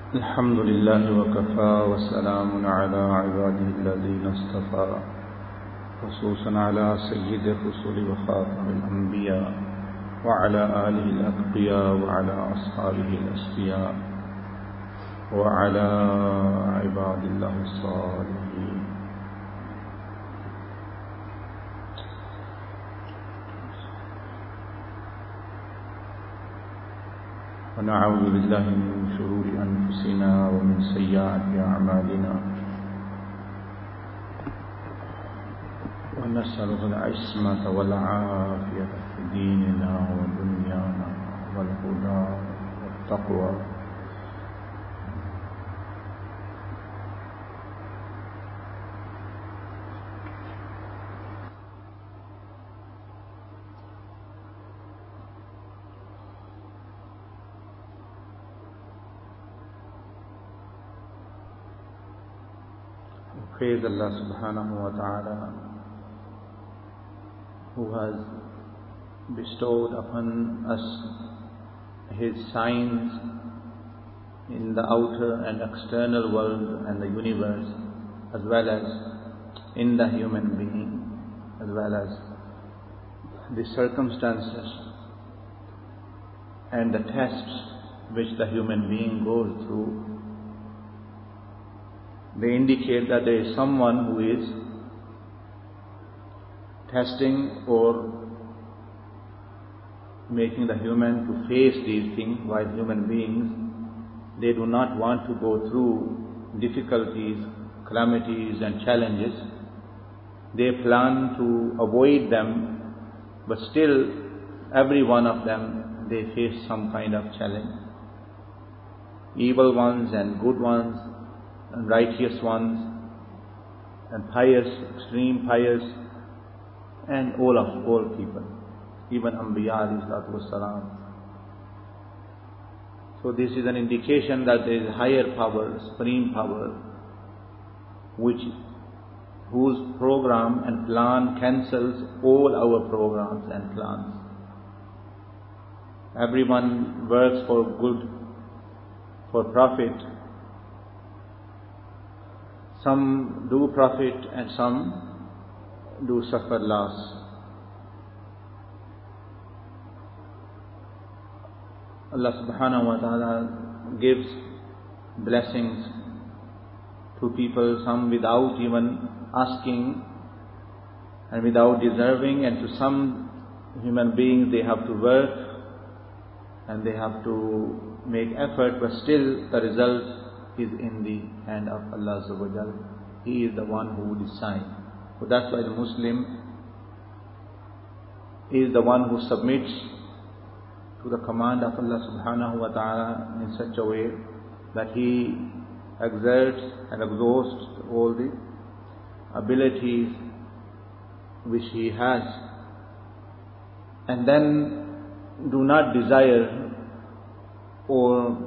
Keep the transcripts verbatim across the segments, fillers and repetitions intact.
الحمد لله وكفى وسلام على عباده الذين اصطفى خصوصا على سيد الرسل وخاتم الأنبياء وعلى آله الأتقياء وعلى أصحابه الأسفياء وعلى عباد الله الصالحين. ونعوذ بالله من شرور أنفسنا ومن سيئات أعمالنا ونسأله العصمة والعافية في ديننا ودنيانا والهدى والتقوى. Praise Allah subhanahu wa ta'ala, who has bestowed upon us His signs in the outer and external world and the universe, as well as in the human being, as well as the circumstances and the tests which the human being goes through. They indicate that there is someone who is testing or making the human to face these things, while human beings, they do not want to go through difficulties, calamities and challenges. They plan to avoid them, but still every one of them, they face some kind of challenge. Evil ones and good ones, and righteous ones, and pious, extreme pious, and all of all people, even Anbiya alayhi salatu wassalam. So this is an indication that there is a higher power, supreme power, which whose program and plan cancels all our programs and plans. Everyone works for good, for profit. Some do profit and some do suffer loss. Allah subhanahu wa ta'ala gives blessings to people, some without even asking and without deserving, and to some human beings they have to work and they have to make effort, but still the result is in the hand of Allah Azza wa Jal. He is the one who decides. So that's why the Muslim is the one who submits to the command of Allah subhanahu wa ta'ala in such a way that he exerts and exhausts all the abilities which he has, and then do not desire or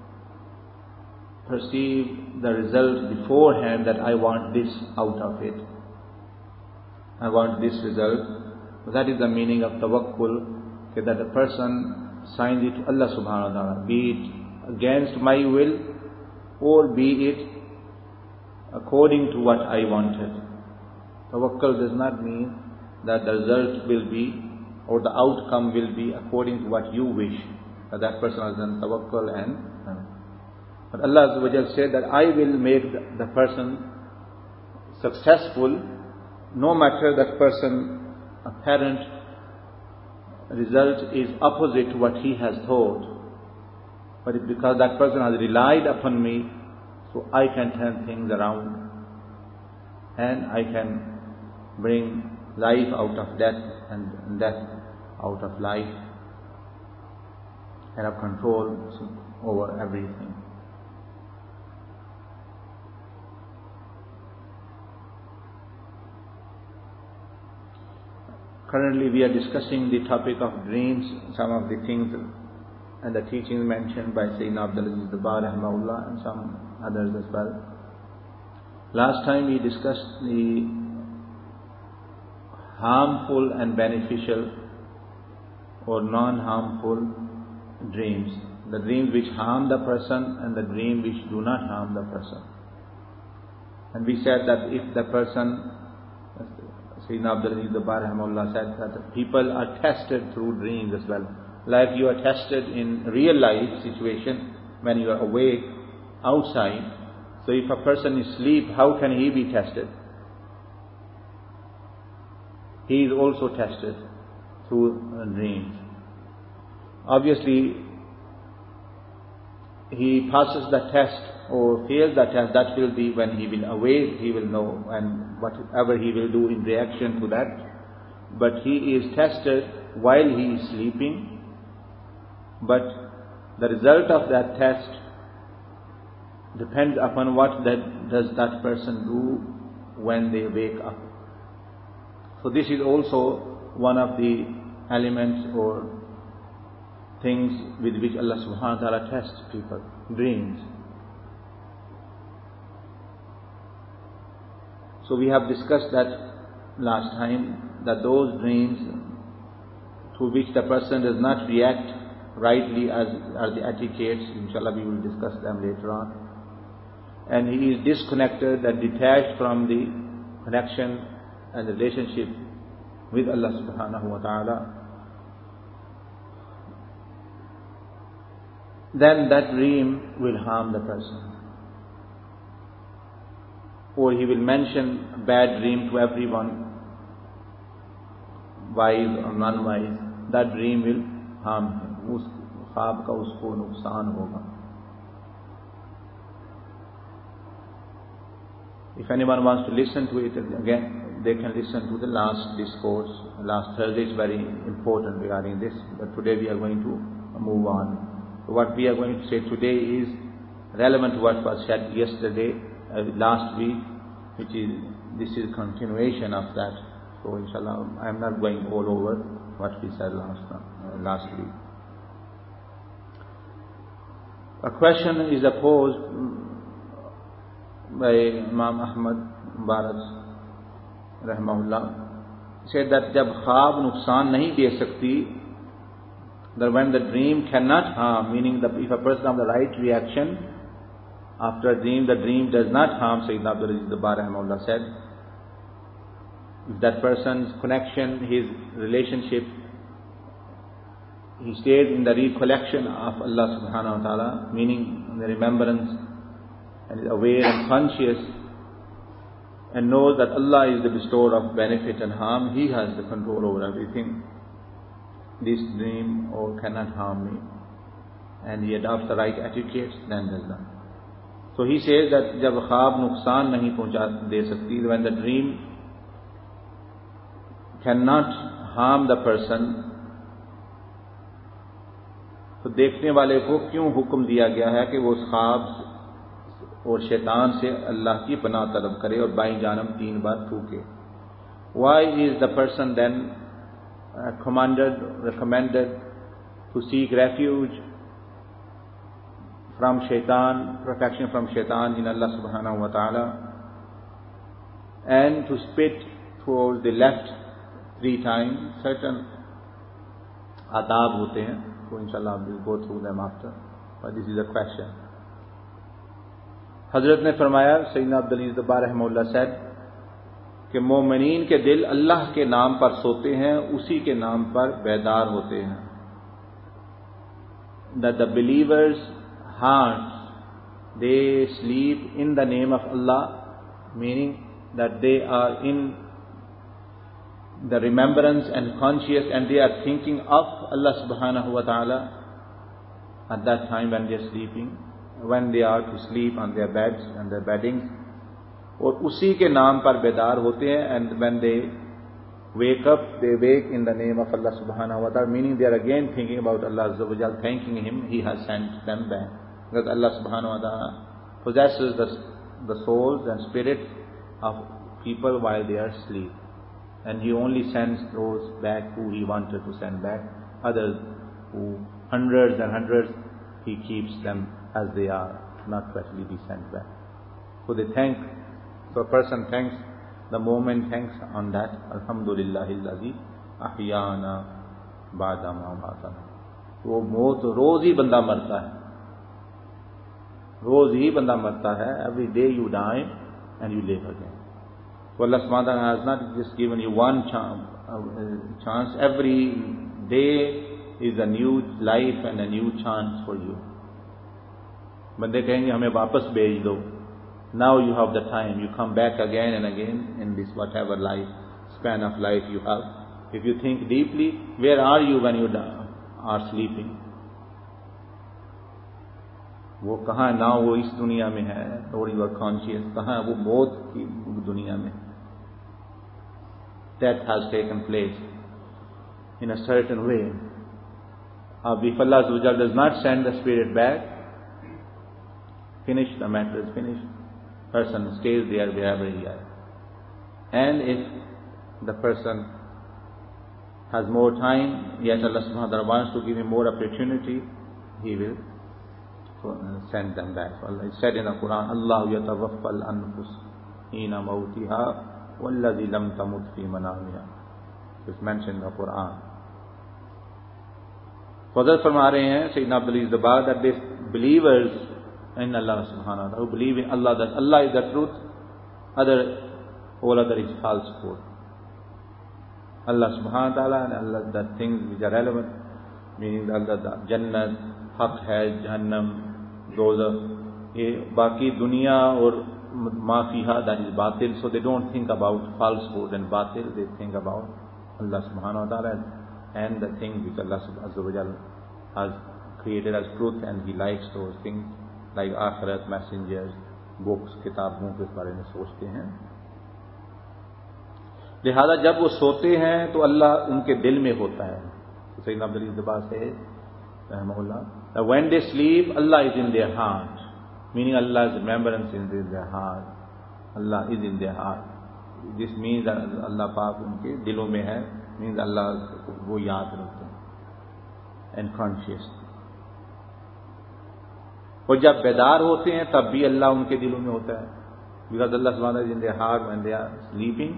perceive the result beforehand, that I want this out of it, I want this result. So that is the meaning of tawakkul, okay, that a person signs it to Allah subhanahu wa ta'ala, be it against my will or be it according to what I wanted. Tawakkul does not mean that the result will be or the outcome will be according to what you wish. That, that person has done tawakkul and But Allah Azza wa Jal said that I will make the person successful, no matter that person apparent result is opposite to what he has thought. But it's because that person has relied upon me, so I can turn things around and I can bring life out of death and death out of life, and have control over everything. Currently we are discussing the topic of dreams, some of the things and the teachings mentioned by Sayyidina Abdul Aziz Dabbagh rahimahullah and some others as well. Last time we discussed the harmful and beneficial or non-harmful dreams, the dreams which harm the person and the dreams which do not harm the person. And we said that if the person, Sayyidina Abdul Aziz Dabbar Rahimahullah said that people are tested through dreams as well. Like you are tested in real life situation when you are awake outside. So if a person is asleep, how can he be tested? He is also tested through uh, dreams. Obviously, he passes the test or fails the test, that will be when he will awake, he will know, and whatever he will do in reaction to that. But he is tested while he is sleeping. But the result of that test depends upon what that does that person do when they wake up. So this is also one of the elements or things with which Allah subhanahu wa ta'ala tests people, dreams. So we have discussed that last time, that those dreams to which the person does not react rightly as are the etiquettes, inshallah we will discuss them later on. And he is disconnected and detached from the connection and relationship with Allah subhanahu wa ta'ala. Then that dream will harm the person. Or he will mention a bad dream to everyone, wise or non-wise. That dream will harm him. उस ख्वाब का उसको नुकसान होगा. If anyone wants to listen to it again, they can listen to the last discourse. Last Thursday is very important regarding this, but today we are going to move on. So what we are going to say today is relevant to what was said yesterday, uh, last week, which is, this is continuation of that. So inshallah, I am not going all over what we said last, uh, last week. A question is posed by Imam Ahmad Mubarak Rahimahullah. He said that जब ख्वाब नुकसान नहीं दे सकती, that when the dream cannot harm, meaning that if a person has the right reaction after a dream, the dream does not harm, Sayyidina Abdul Aziz Dabbar Rahimahullah said, if that person's connection, his relationship, he stays in the recollection of Allah subhanahu wa ta'ala, meaning the remembrance, and is aware and conscious, and knows that Allah is the bestower of benefit and harm, he has the control over everything. This dream or cannot harm me, and he adopts the right etiquette, then does that. So he says that जब ख्वाब नुकसान नहीं पहुंचा दे सकती, when the dream cannot harm the person, तो देखने वाले को क्यों हुक्म दिया गया है कि वो उस ख्वाब और शैतान से अल्लाह की पनाह तलब करे और बाईं जानब तीन बार थूके? Why is the person then uh, commanded, recommended to seek refuge from shaitan, protection from shaitan in Allah subhanahu wa ta'ala, and to spit towards the left three times? Certain adab hote hain, so inshallah we'll go through them after, but this is a question. Hazrat ne farmaya, Sayyidina Abdul Aziz Dabbar Rahimahullah said कि मोमिनीन के दिल अल्लाह के नाम पर सोते हैं, उसी के नाम पर बेदार होते हैं. That the believers' hearts, they sleep in the name of Allah, meaning that they are in the remembrance and conscious, and they are thinking of Allah subhanahu wa ta'ala at that time when they are sleeping, when they are to sleep on their beds and their beddings. और उसी के नाम पर बेदार होते हैं, and when they wake up, they wake in the name of Allah subhanahu wa ta'ala, meaning they are again thinking about Allah azza wa jal, thanking Him, He has sent them back. Because Allah subhanahu wa ta'ala possesses the, the souls and spirit of people while they are asleep. And He only sends those back who He wanted to send back. Others who, hundreds and hundreds, He keeps them as they are, not to actually be sent back. So they thank. So a person thanks, the moment thanks on that, Alhamdulillahi allazi ahyana ba'da ma amatana. وہ موت روز ہی بندہ مرتا ہے, روز ہی بندہ مرتا ہے. Every day you die and you live again. So Allah subhanahu wa ta'ala has not just given you one chance. Every day is a new life and a new chance for you. بندے کہیں گے ہمیں واپس بھیج دو. Now you have the time. You come back again and again in this whatever life, span of life you have. If you think deeply, where are you when you are sleeping? وہ کہاں نہ وہ اس دنیا میں ہے اور you are conscious, کہاں وہ موت کی دنیا میں. Death has taken place in a certain way. Uh, if Allah does not send the spirit back, finish, the matter is finished. Person stays there wherever he is. And if the person has more time, yet Allah subhanahu wa ta'ala wants to give him more opportunity, he will send them back. So Allah said in the Quran, Allah yatawaffa al-anfus hina mawtiha والذي لم تمت في منامها. It's mentioned in the Quran. Further فرما رہے ہیں سیدنا Abdul Aziz Dabbagh that these believers in Allah subhanahu wa ta'ala, who believe in Allah, that Allah is the truth, other all other is falsehood. Allah subhanahu wa ta'ala and Allah, the things which are relevant, meaning Allah, the Jannat, Haq hai, Jahannam, Dozakh, یہ باقی دنیا اور ما فیہا, that is batil. So they don't think about falsehood and batil, they think about Allah subhanahu wa ta'ala and the things which Allah subhanahu wa ta'ala has created as truth, and He likes those things like akhirat, messengers, books, کتابوں کے بارے میں سوچتے ہیں. لہذا جب وہ سوتے ہیں تو اللہ ان کے دل میں ہوتا ہے. سیدنا عبدالعزیز دباغ سے رحمہ اللہ, when they sleep, Allah is in their heart. Meaning Allah's remembrance is in their heart. Allah is in their heart. This means that Allah Paak ان کے دلوں میں ہے, means اللہ وہ یاد رکھتے ہیں and conscious. اور جب بیدار ہوتے ہیں تب بھی اللہ ان کے دلوں میں ہوتا ہے, because Allah subhanahu wa ta'ala is in their heart when they are sleeping,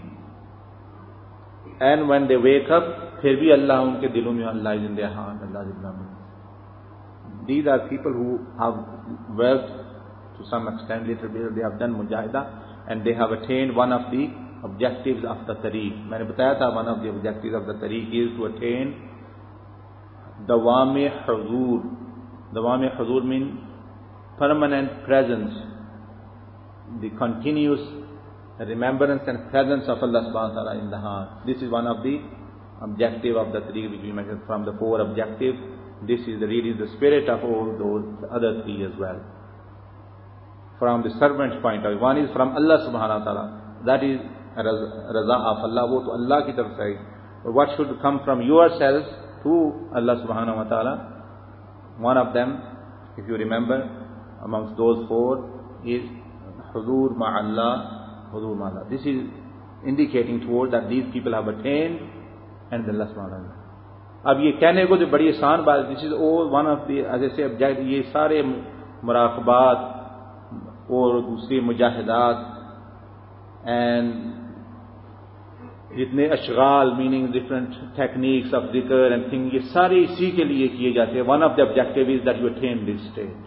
and when they wake up پھر بھی اللہ ان کے دلوں میں, Allah is in their heart. Allah is in their heart. These are people who have worked to some extent, little bit, they have done mujahidah and they have attained one of the objectives of the tariq. میں نے بتایا تھا one of the objectives of the tariq is to attain dawam-e huzur. Dawam-e huzur means permanent presence, the continuous remembrance and presence of Allah subhanahu wa ta'ala in the heart. This is one of the objective of the tariq which we mentioned. From the four objectives, this is the really the spirit of all those other three as well. From the servant's point of view, one is from Allah subhanahu wa ta'ala, that is raza of Allah, wo to Allah ki taraf se. What should come from yourselves to Allah subhanahu wa ta'ala? One of them, if you remember, amongst those four is huzur ma'allah, huzur ma'allah. This is indicating towards that these people have attained and Allah subhanahu wa ta'ala. اب یہ کہنے کو جو بڑی آسان بات, this is all one of the, as I say, object, یہ سارے مراقبات اور دوسری مجاہدات and جتنے اشغال, meaning different techniques of dhikr and things, یہ سارے اسی کے لیے کیے جاتے ہیں. One of the objective is that you attain this state.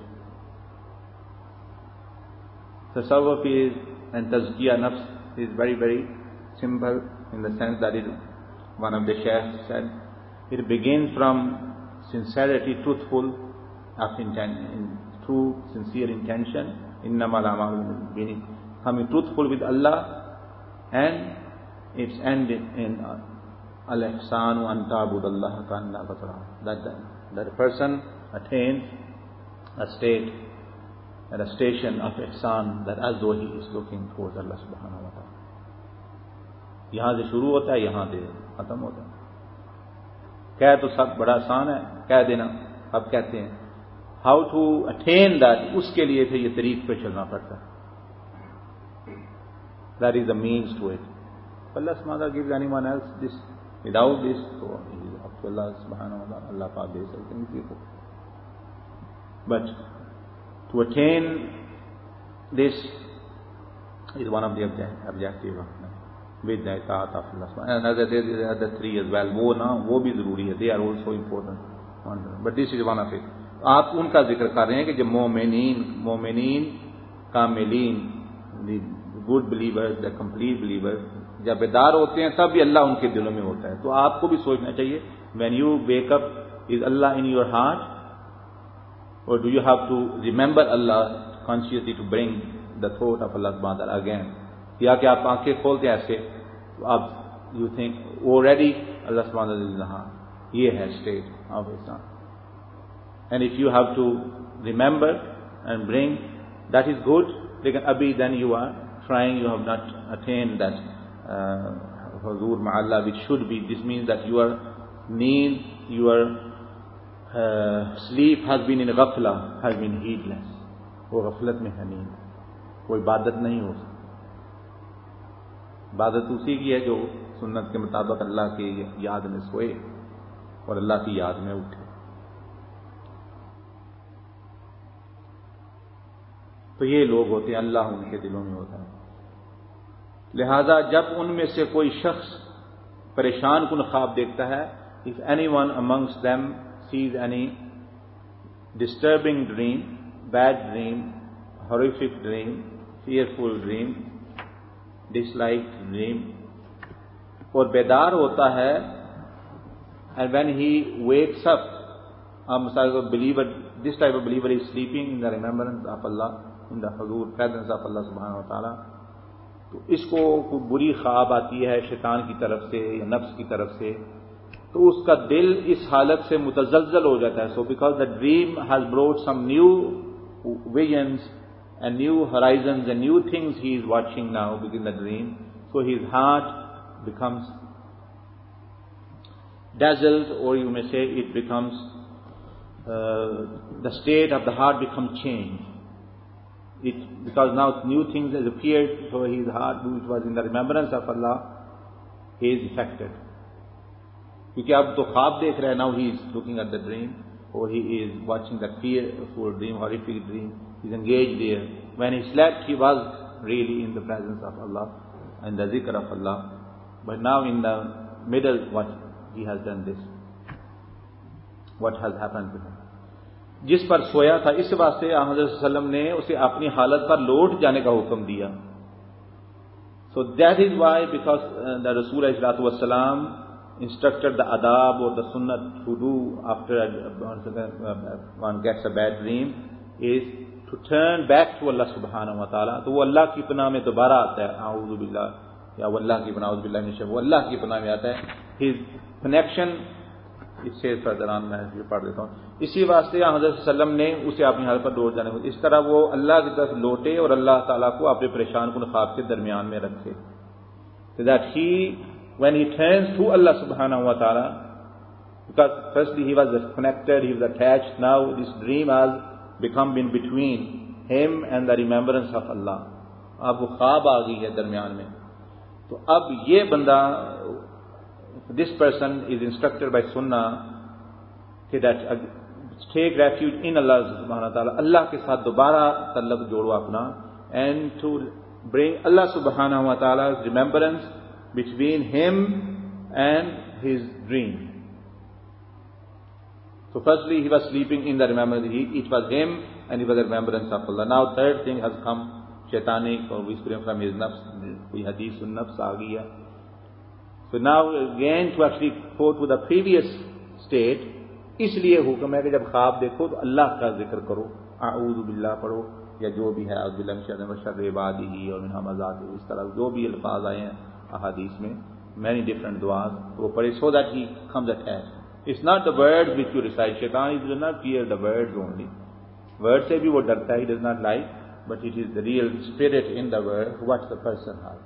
Tasawwuf is, and tazkiyah nafs is very very simple in the sense that it, one of the shaykhs said, it begins from sincerity, truthful of intent, true sincere intention, innamal a'malu, meaning coming truthful with Allah, and it's ended in al-ihsanu an ta'budallaha ka'annaka tarahu, that that a person attains a state at a station of ihsan, that as though he is looking towards Allah subhanahu wa ta'ala. یہاں سے شروع ہوتا ہے, یہاں سے ختم ہوتا ہے. کہہ تو سب بڑا آسان ہے کہہ دینا, اب کہتے ہیں ہاؤ ٹو اٹین دیٹ, اس کے لیے پھر یہ طریق پہ چلنا پڑتا ہے. That is the means to it. اللہ سبحانہ وتعالی gives anyone else this, without this, so it is up to Allah subhanahu wa ta'ala. اللہ پاک دے سکتے ہیں کسی کو, but to attain this is one of the objective of with the اطاعت of Allah. And other, there are the three as well. وہ نا وہ بھی ضروری ہے. They are also important. But this is one of it. آپ ان کا ذکر کر رہے ہیں کہ جو مومنین مومنین کاملین good believer the complete believer جب بیدار ہوتے ہیں تب بھی اللہ ان کے دلوں میں ہوتا ہے. تو آپ کو بھی سوچنا چاہیے when you wake up is Allah in your heart اور do you have to remember Allah consciously to bring the thought of Allah سبحانہ وتعالی اگین. یا کہ آپ آنکھیں کھولتے ہیں ایسے تو آپ یو تھنک آلریڈی اللہ سبحانہ وتعالی یہ ہے state of Islam. And if you have to remember and bring that is good. لیکن ابھی then you are trying you have not attain that حضور مع اللہ which should be. This means that your need, your uh, sleep has been in ghafla, has been heedless. وہ غفلت میں ہے نیند, کوئی عبادت نہیں ہو سکتی. عبادت اسی کی ہے جو سنت کے مطابق اللہ کی یاد میں سوئے اور اللہ کی یاد میں اٹھے. تو یہ لوگ ہوتے ہیں اللہ ان کے دلوں میں ہوتا ہے. لہذا جب ان میں سے کوئی شخص پریشان کن خواب دیکھتا ہے, if anyone amongst them sees any disturbing dream, bad dream, horrific dream, fearful dream, disliked dream, اور بیدار ہوتا ہے, and when he wakes up, a believer, this type of believer is sleeping in the remembrance of Allah, in the حضور presence of Allah subhanahu wa ta'ala. تو اس کو کوئی بری خواب آتی ہے شیطان کی طرف سے یا نفس کی طرف سے, تو اس کا دل اس حالت سے متزلزل ہو جاتا ہے. So because the dream has brought some new visions and new horizons and new things he is watching now with in the dream, so his heart becomes dazzled, or you may say it becomes uh, the state of the heart becomes changed. It, because now new things has appeared, so his heart, which was in the remembrance of Allah, he is affected. کیونکہ اب تو خواب دیکھ رہے ہیں, now he is looking at the dream, or he is watching that fearful dream, horrific dream, he is engaged there. When he slept, he was really in the presence of Allah and the zikr of Allah, but now in the middle, what he has done this, what has happened to him. جس پر سویا تھا اس واسطے حضرت صلی اللہ علیہ وسلم نے اسے اپنی حالت پر لوٹ جانے کا حکم دیا. So that is why, because uh, the Rasul alayhi salatu wassalam instructed the adab or the sunnah to do after uh, one gets a bad dream is to turn back to Allah subhanahu wa ta'ala. تو وہ اللہ کی پناہ میں دوبارہ آتا ہے, اعوذ باللہ, یا وہ اللہ کی پناہ, اعوذ باللہ من الشیطان, وہ اللہ کی پناہ میں آتا ہے. His connection, اس سے فردران میں پڑھ دیتا ہوں. اسی واسطے حضرت صلی اللہ علیہ وسلم نے اسے اپنی حالت پر لوٹ جانے کو, اس طرح وہ اللہ کی طرف لوٹے اور اللہ تعالیٰ کو اپنے پریشان کن خواب کے درمیان میں رکھے. So that he, when he turns to Allah subhanahu wa ta'ala, because firstly he was connected, he was attached, now this dream has become in between him and the remembrance of Allah. اب وہ خواب آ گئی ہے درمیان میں. تو اب یہ بندہ, this person is instructed by sunnah that uh, take refuge in Allah subhanahu wa ta'ala, اللہ کے ساتھ دوبارہ تعلق جوڑو اپنا, and to bring Allah subhanahu wa ta'ala's remembrance between him and his dream. So firstly he was sleeping in the remembrance, he, it was him and it was the remembrance of Allah. Now third thing has come, shaitanic or whispering from his nafs, koi hadith un nafs aa gaya. So now again to actually go to the previous state, اس لیے حکم ہے کہ جب خواب دیکھو تو اللہ کا ذکر کرو, اعوذ باللہ پڑھو, یا جو بھی ہے اعوذ باللہ من الشیطان الرجیم وشر عبادہ اور من ھمزات, اس طرح جو بھی الفاظ آئے ہیں احادیث میں, many different du'as, وہ پڑھے, so that he comes attached. It's not the words which you recite. Shaitan does not fear the words only. Words سے بھی وہ ڈرتا ہے, he does not like, but it is the real spirit in the word what the person has.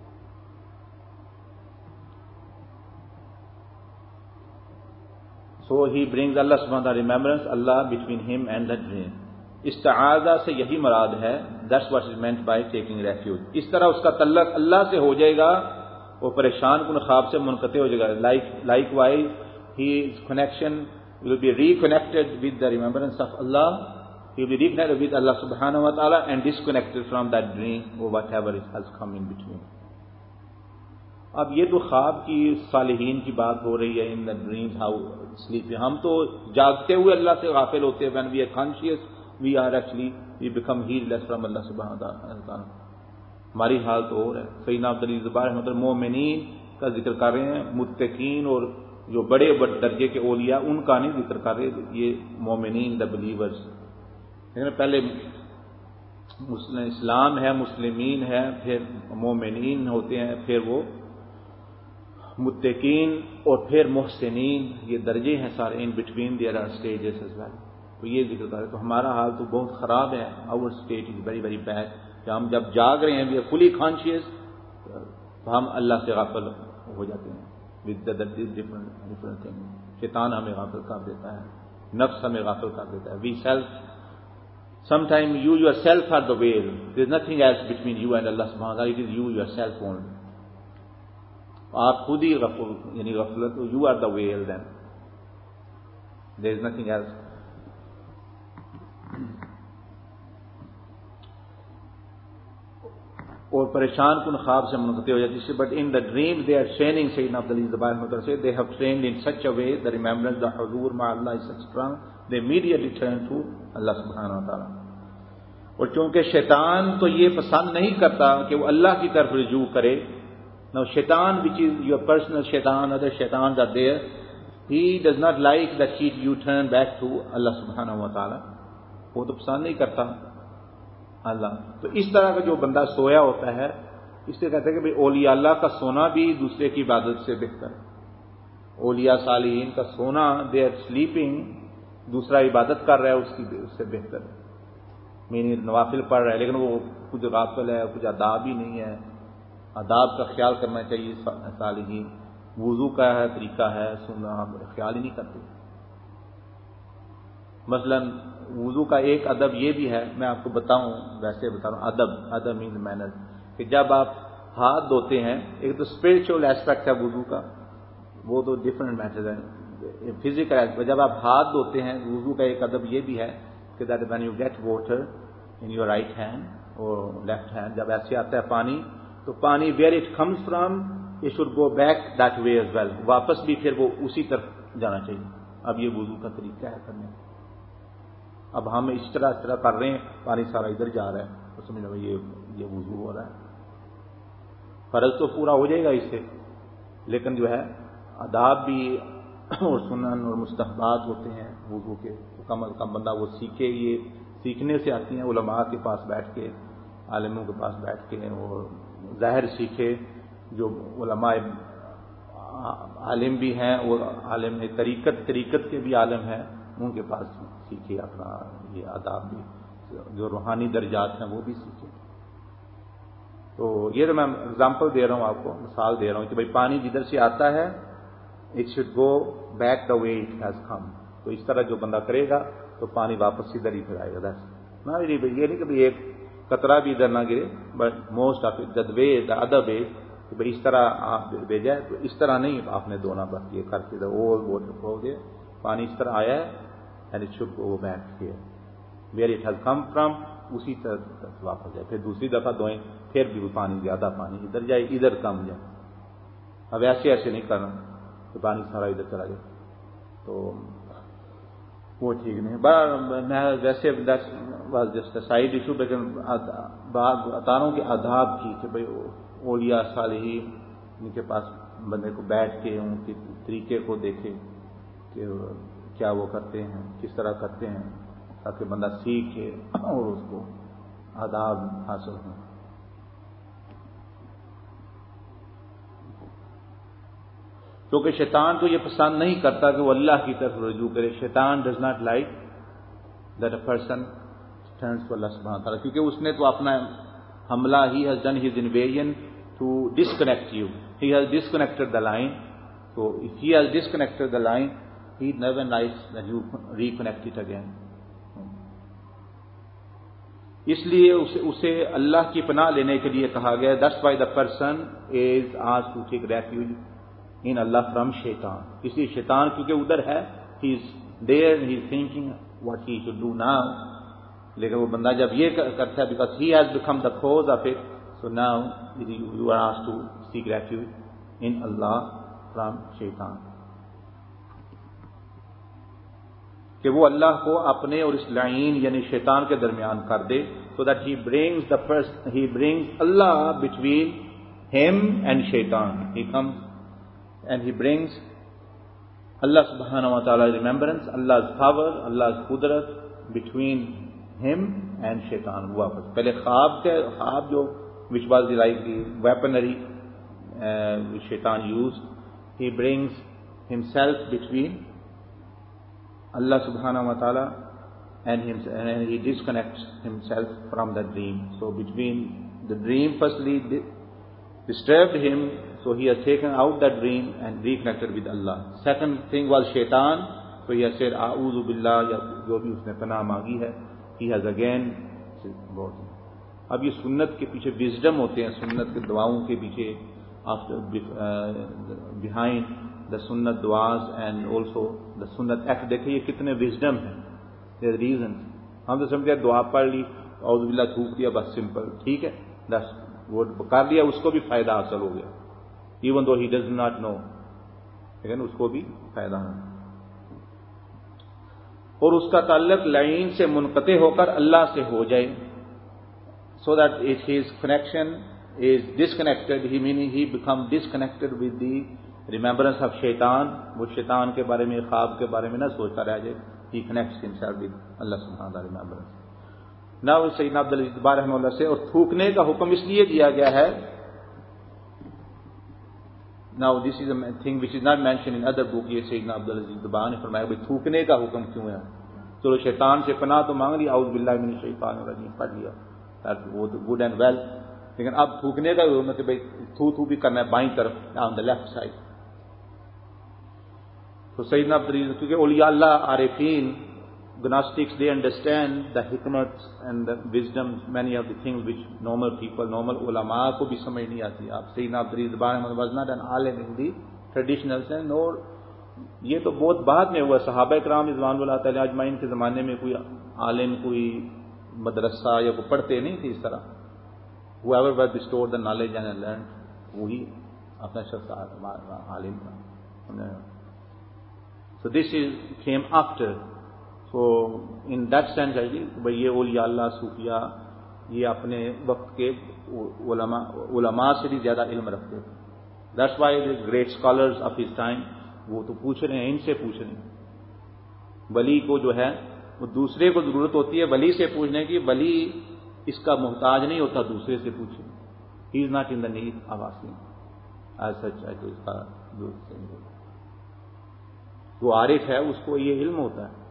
So he brings Allah subhanahu wa ta'ala remembrance, Allah between him and the dream. استعاذہ سے یہی مراد ہے, that's what is meant by taking refuge. اس طرح اس کا تعلق اللہ سے ہو جائے گا, وہ پریشان کن خواب سے منقطع ہو جائے گا. Like, likewise, his connection will be reconnected with the remembrance of Allah. He will be reconnected with Allah subhanahu wa ta'ala and disconnected from that dream or whatever has come in between. اب یہ تو خواب کی صالحین کی بات ہو رہی ہے، in the dreams how sleep. ہم تو جاگتے ہوئے اللہ سے غافل ہوتے ہیں. When we are conscious we are actually we become heedless from اللہ سبحانہ وتعالی. ہماری حال تو اور ہے. سیدنا عبدالعزیز زبیر رحمۃ اللہ مومنین کا ذکر کر رہے ہیں، متقین اور جو بڑے بڑے درجے کے اولیاء ان کا نہیں ذکر کر رہے. یہ مومنین دا بلیورز. پہلے اسلام ہے، مسلمین ہے، پھر مومنین ہوتے ہیں، پھر وہ متقین اور پھر محسنین. یہ درجے ہیں سارے. In between there are stages as well. تو یہ ذکر کر رہے. تو ہمارا حال تو بہت خراب ہے. Our state is very very bad. کہ ہم جب جاگ رہے ہیں وی آر فلی کانشیس تو ہم اللہ سے غافل ہو جاتے ہیں. With different different thing. شیطان ہمیں غافل کر دیتا ہے، نفس ہمیں غافل کر دیتا ہے. We self sometime you yourself are the whale. There is nothing else between you and Allah subhanahu wa ta'ala. It is you yourself only. آپ خود ہی غفل یعنی غفلت. You are the whale then. There is nothing else. اور پریشان کن خواب سے منقطع ہو جاتی ہے. But in the dream they are training. سیدنا عبدالعزیز زبیر رحمۃ اللہ سے they have trained in such a way the remembrance the حضور مع اللہ is such strong they immediately turn to اللہ سبحانہ و تعالی. اور چونکہ شیطان تو یہ پسند نہیں کرتا کہ وہ اللہ کی طرف رجوع کرے. Now shaitan, which is your personal shaitan, other shaitans are there, he does not like that you turn back to Allah subhanahu wa ta'ala. وہ تو پسند نہیں کرتا اللہ. تو اس طرح کا جو بندہ سویا ہوتا ہے اس سے کہتے ہیں کہ بھئی اولیاء اللہ کا سونا بھی دوسرے کی عبادت سے بہتر ہے. اولیاء صالحین کا سونا they are sleeping دوسرا عبادت کر رہا ہے اس کی اس سے بہتر ہے. مینی نوافل پڑھ رہا ہے لیکن وہ کچھ غافل ہے، کچھ آداب ہی نہیں ہے. آداب کا خیال کرنا چاہیے صالحین. وضو کا ہے طریقہ ہے سننا ہم خیال ہی نہیں کرتے. مثلا وضو کا ایک ادب یہ بھی ہے، میں آپ کو بتاؤں ویسے بتا رہا ہوں. ادب ادب مینز مینر کہ جب آپ ہاتھ دھوتے ہیں، ایک تو اسپرچل ایسپیکٹ ہے وضو کا، وہ تو ڈفرنٹ میٹر ہے. فزیکل ایسپیکٹ جب آپ ہاتھ دھوتے ہیں وضو کا ایک ادب یہ بھی ہے کہ that when you get water in your right hand اور لیفٹ ہینڈ، جب ایسے آتا ہے پانی تو پانی where it comes from it should go back that way as well. واپس بھی پھر وہ اسی طرف جانا چاہیے. اب یہ وضو کا طریقہ ہے کرنے. اب ہم اس طرح اس طرح کر رہے ہیں، پانی سارا ادھر جا رہا ہے تو سمجھ لو یہ یہ وضو ہو رہا ہے. فرض تو پورا ہو جائے گا اس سے، لیکن جو ہے آداب بھی اور سنن اور مستحبات ہوتے ہیں وضو کے. تو کم از کم بندہ وہ سیکھے. یہ سیکھنے سے آتی ہیں علماء کے پاس بیٹھ کے، عالموں کے پاس بیٹھ کے، اور ظاہر سیکھے. جو علماء عالم بھی ہیں اور عالم طریقت طریقت کے بھی عالم ہیں ان کے پاس سیکھے اپنا یہ آداب بھی. جو روحانی درجات ہیں وہ بھی سیکھے. تو یہ تو میں اگزامپل دے رہا ہوں آپ کو، مثال دے رہا ہوں کہ بھائی پانی جدھر سے آتا ہے it should go back the way it has come. تو اس طرح جو بندہ کرے گا تو پانی واپس ادھر ہی پھر آئے گا. نہ یہ نہیں کہ بھائی ایک قطرہ بھی ادھر نہ گرے، but most of it way the other way کہ بھائی اس طرح آپ بھیجا ہے تو اس طرح نہیں آپ نے دھونا. بس یہ کر کے اول واٹر ہو گیا، پانی اس طرح آیا ہے and it should go back here where it has come from, اسی طرح واپس جائے. پھر دوسری دفعہ دھوئیں پھر بھی پانی زیادہ پانی ادھر جائے ادھر کم جائے. اب ایسے ایسے نہیں کرنا کہ پانی سارا ادھر چلا جائے تو وہ ٹھیک نہیں. میں ویسے جسٹ سائڈ ایشو لیکن بتا رہا ہوں کہ آداب کی کہ بھائی اولیاء صالحین ان کے پاس بندے کو بیٹھ کے ان کے طریقے کو دیکھے کہ کیا وہ کرتے ہیں، کس طرح کرتے ہیں، تاکہ بندہ سیکھے اور اس کو آداب حاصل ہوں. کیونکہ شیطان تو یہ پسند نہیں کرتا کہ وہ اللہ کی طرف رجوع کرے. شیطان does not like that a person turns to Allah سبحانہ وتعالی، کیونکہ اس نے تو اپنا حملہ ہی has done his invasion to disconnect you. He has disconnected the line. تو if he has disconnected the line he never likes that you reconnect it again. اس لیے اسے, اسے اللہ کی پناہ لینے کے لیے کہا گیا. That's why the person is asked to take refuge in Allah from Shaitan. اس لیے شیطان کیونکہ ادھر ہے، he is there, he is thinking what he should do now. لیکن وہ بندہ جب یہ کرتا ہے because he has become the cause of it, so now you are asked to seek refuge in Allah from shaitan. کہ وہ اللہ کو اپنے اور اس لعین یعنی شیطان کے درمیان کر دے, so that he brings the person, he brings Allah between him and shaitan. He comes and he brings Allah subhanahu wa ta'ala remembrance, Allah's power, Allah's qudrat between him and shaitan. پہلے خواب کے خواب جو which was like the weaponry uh, which shaitan used, he brings himself between Allah subhanahu wa ta'ala and himself, and he disconnects himself from the dream. So between the dream firstly disturbed him, so he has taken out that dream and reconnected with Allah. Second thing was shaitan, so he has said a'udhu billah, ya jo bhi usne panah mangi hai, he has again brought him. اب یہ سنت کے پیچھے wisdom ہوتے ہیں, سنت کے دعاؤں کے پیچھے behind the sunnat duas and also the sunnat act. دیکھیں یہ کتنے وزڈم ہیں, there are reasons. ہم تو سمجھتے ہیں دعا پڑھ لی, اعوذ باللہ تھوک دیا, بس سمپل, ٹھیک ہے, وہ کر لیا, اس کو بھی فائدہ حاصل ہو گیا, even though he does not know, لیکن اس کو بھی فائدہ ہے. اور اس کا تعلق لعین سے منقطع ہو کر اللہ سے ہو جائے, so that if his connection is disconnected, he meaning he become disconnected with the remembrance of shaitan, وہ شیطان کے بارے میں, خواب کے بارے میں نہ سوچتا رہ جائے, he connects himself with Allah subhanahu wa ta'ala remembrance. Now سیدنا عبدالعزیز الدبا رحمہ اللہ سے, اور تھوکنے کا حکم اس لیے دیا گیا ہے, now this is a thing which is not mentioned in other book. یہ سیدنا عبدالعزیز الدبا نے فرمایا کہ تھوکنے کا حکم کیوں ہے, چلو شیطان سے پناہ تو مانگ لی, اعوذ باللہ من الشیطان الرجیم پڑھ لیا, وہ گڈ اینڈ ویل, لیکن اب تھوکنے کا مطلب کہ بھائی تھو تھو بھی کرنا ہے بائیں طرف, آن دا لیفٹ سائڈ. تو سیدنا عبدالعزیز, کیونکہ اولیاء اللہ عارفین, Gnostics, they understand the hikmats and the wisdom, many of the things which normal people, normal ulama کو بھی سمجھ نہیں آتی. آپ سیدنا Abdul Aziz الدبا was not an alim in the traditional sense, اور یہ تو بہت بعد میں ہوا. صحابہ کرام رضوان اللہ تعالی اجمعین کے زمانے میں کوئی عالم, کوئی مدرسہ یا کوئی پڑھتے نہیں تھے اس طرح. whoever was bestowed the knowledge and learned, وہی اپنا شخص عالم تھا. So this is came after. So in that sense بھائی یہ اولیاء اللہ صوفیاء یہ اپنے وقت کے علماء علماء سے بھی زیادہ علم رکھتے تھے. That's why the great scholars of his time وہ تو پوچھ رہے ہیں, ان سے پوچھ رہے ہیں. ولی کو جو ہے وہ دوسرے کو ضرورت ہوتی ہے ولی سے پوچھنے کی, ولی اس کا محتاج نہیں ہوتا دوسرے سے پوچھے. He is not in the need of asking as such. اس کا جو عارف ہے اس کو یہ علم ہوتا ہے.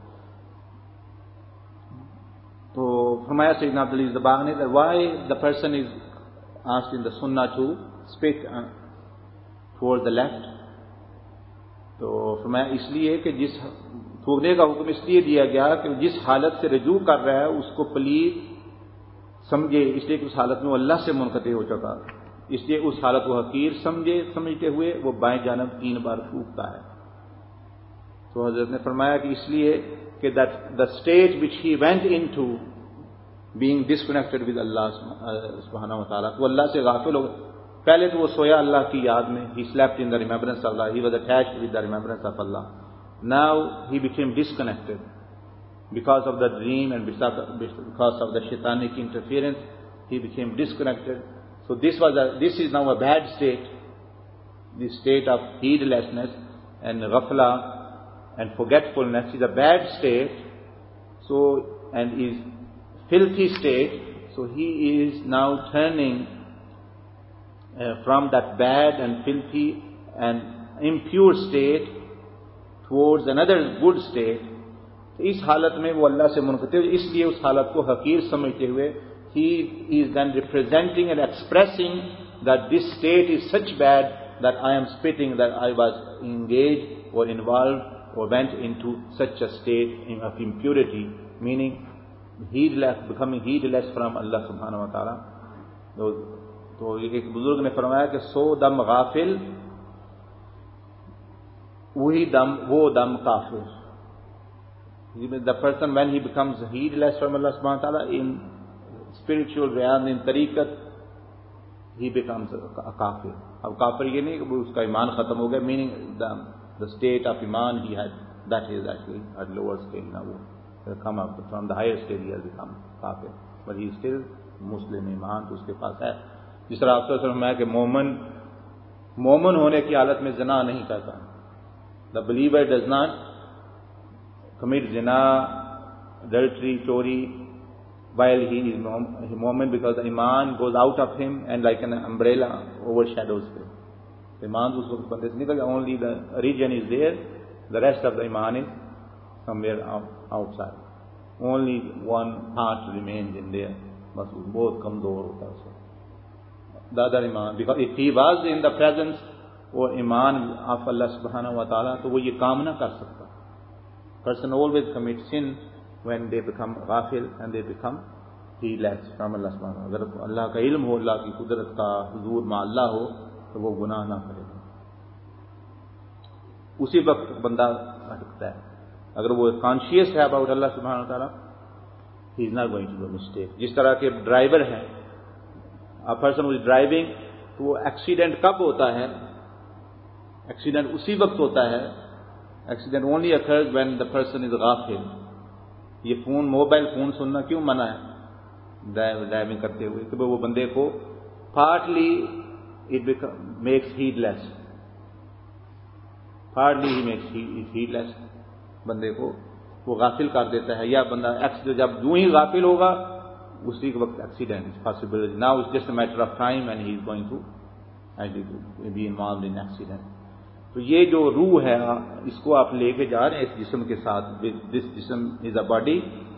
تو فرمایا سیدنا عبدالعزیز الدبا نے, why the person is asked in the sunnah to spit towards the left. تو فرمایا اس لیے کہ جس تھوکنے کا حکم اس لیے دیا گیا کہ جس حالت سے رجوع کر رہا ہے اس کو پلید سمجھے, اس لیے کہ اس حالت میں وہ اللہ سے منقطع ہو چکا, اس لیے اس حالت کو حقیر سمجھے, سمجھتے ہوئے وہ بائیں جانب تین بار تھوکتا ہے. تو حضرت نے فرمایا کہ اس لیے کہ that the state which he went into being disconnected with Allah subhanahu wa ta'ala, وہ اللہ سے غافل ہو. پہلے تو وہ سویا اللہ کی یاد میں, he slept in the remembrance of Allah, he was attached with the remembrance of Allah. Now he became disconnected because of the dream and because of the shaitanic interference, he became disconnected. So this was a, this is now a bad state, the state of heedlessness and ghafla and forgetfulness is a bad state. So, and is filthy state. So he is now turning uh, from that bad and filthy and impure state towards another good state. اس حالت میں وہ اللہ سے منقطع, اس لیے اس حالت کو حقیر سمجھتے ہوئے he is then representing and expressing that this state is such bad that I am spitting, that I was engaged or involved or went into such a state of impurity, meaning heedless, becoming heedless from Allah subhanahu wa ta'ala. تو ایک بزرگ نے فرمایا کہ سو دم غافل وہی دم وہ دم کافر. The person when he becomes heedless from Allah subhanahu wa ta'ala in spiritual realm, in tariqat, he becomes a kafir. اب کافر یہ نہیں کہ اس کا ایمان ختم ہو گیا, میننگ دا اسٹیٹ آف ایمان he had that is actually at lower stage نا, وہ come up from the higher stage he has become کافر, بٹ ہی اسٹل مسلم, ایمان تو اس کے پاس ہے. جس طرح آپ سے فرمایا کہ مومن مومن ہونے کی حالت میں زنا نہیں کرتا. The believer does not commit زنا, adultery, چوری while he is مومن, because the iman goes out of him and like an umbrella overshadows him. ایمان اس وقت بندے سے نکل, only the region is there, the rest of the iman is somewhere outside. Only one part remains in there, بس بہت کمزور ہوتا ہے اس وقت. The other iman, because if he was in the presence وہ ایمان of اللہ سبحانہ و تعالیٰ, تو وہ یہ کام نہ کر سکتا. Person always commits sin when they become غافل and they become heedless from Allah سبحانہ. اگر اللہ کا علم ہو, اللہ کی قدرت کا حضور مع اللہ ہو, تو وہ گناہ نہ کرے گا. اسی وقت بندہ بھٹکتا ہے. اگر وہ کانشیس ہے اباؤٹ اللہ سبحانہ تعالیٰ, he is not going to do mistake. جس طرح کے ڈرائیور ہیں, a person who is driving, تو وہ ایکسیڈنٹ کب ہوتا ہے؟ ایکسیڈنٹ اسی وقت ہوتا ہے. Accident only occurs when the person is غافل. یہ فون, موبائل فون سننا کیوں منع ہے ڈرائیونگ کرتے ہوئے؟ کہ وہ بندے کو partly it makes headless, partly he makes headless, بندے کو وہ غافل کر دیتا ہے. یا بندہ جب یوں ہی غافل ہوگا اسی وقت accident possible. Now it's just a matter of time and he is going to be involved in accident. تو یہ جو روح ہے, اس کو آپ لے کے جا رہے ہیں اس جسم کے ساتھ. دس جسم is a body,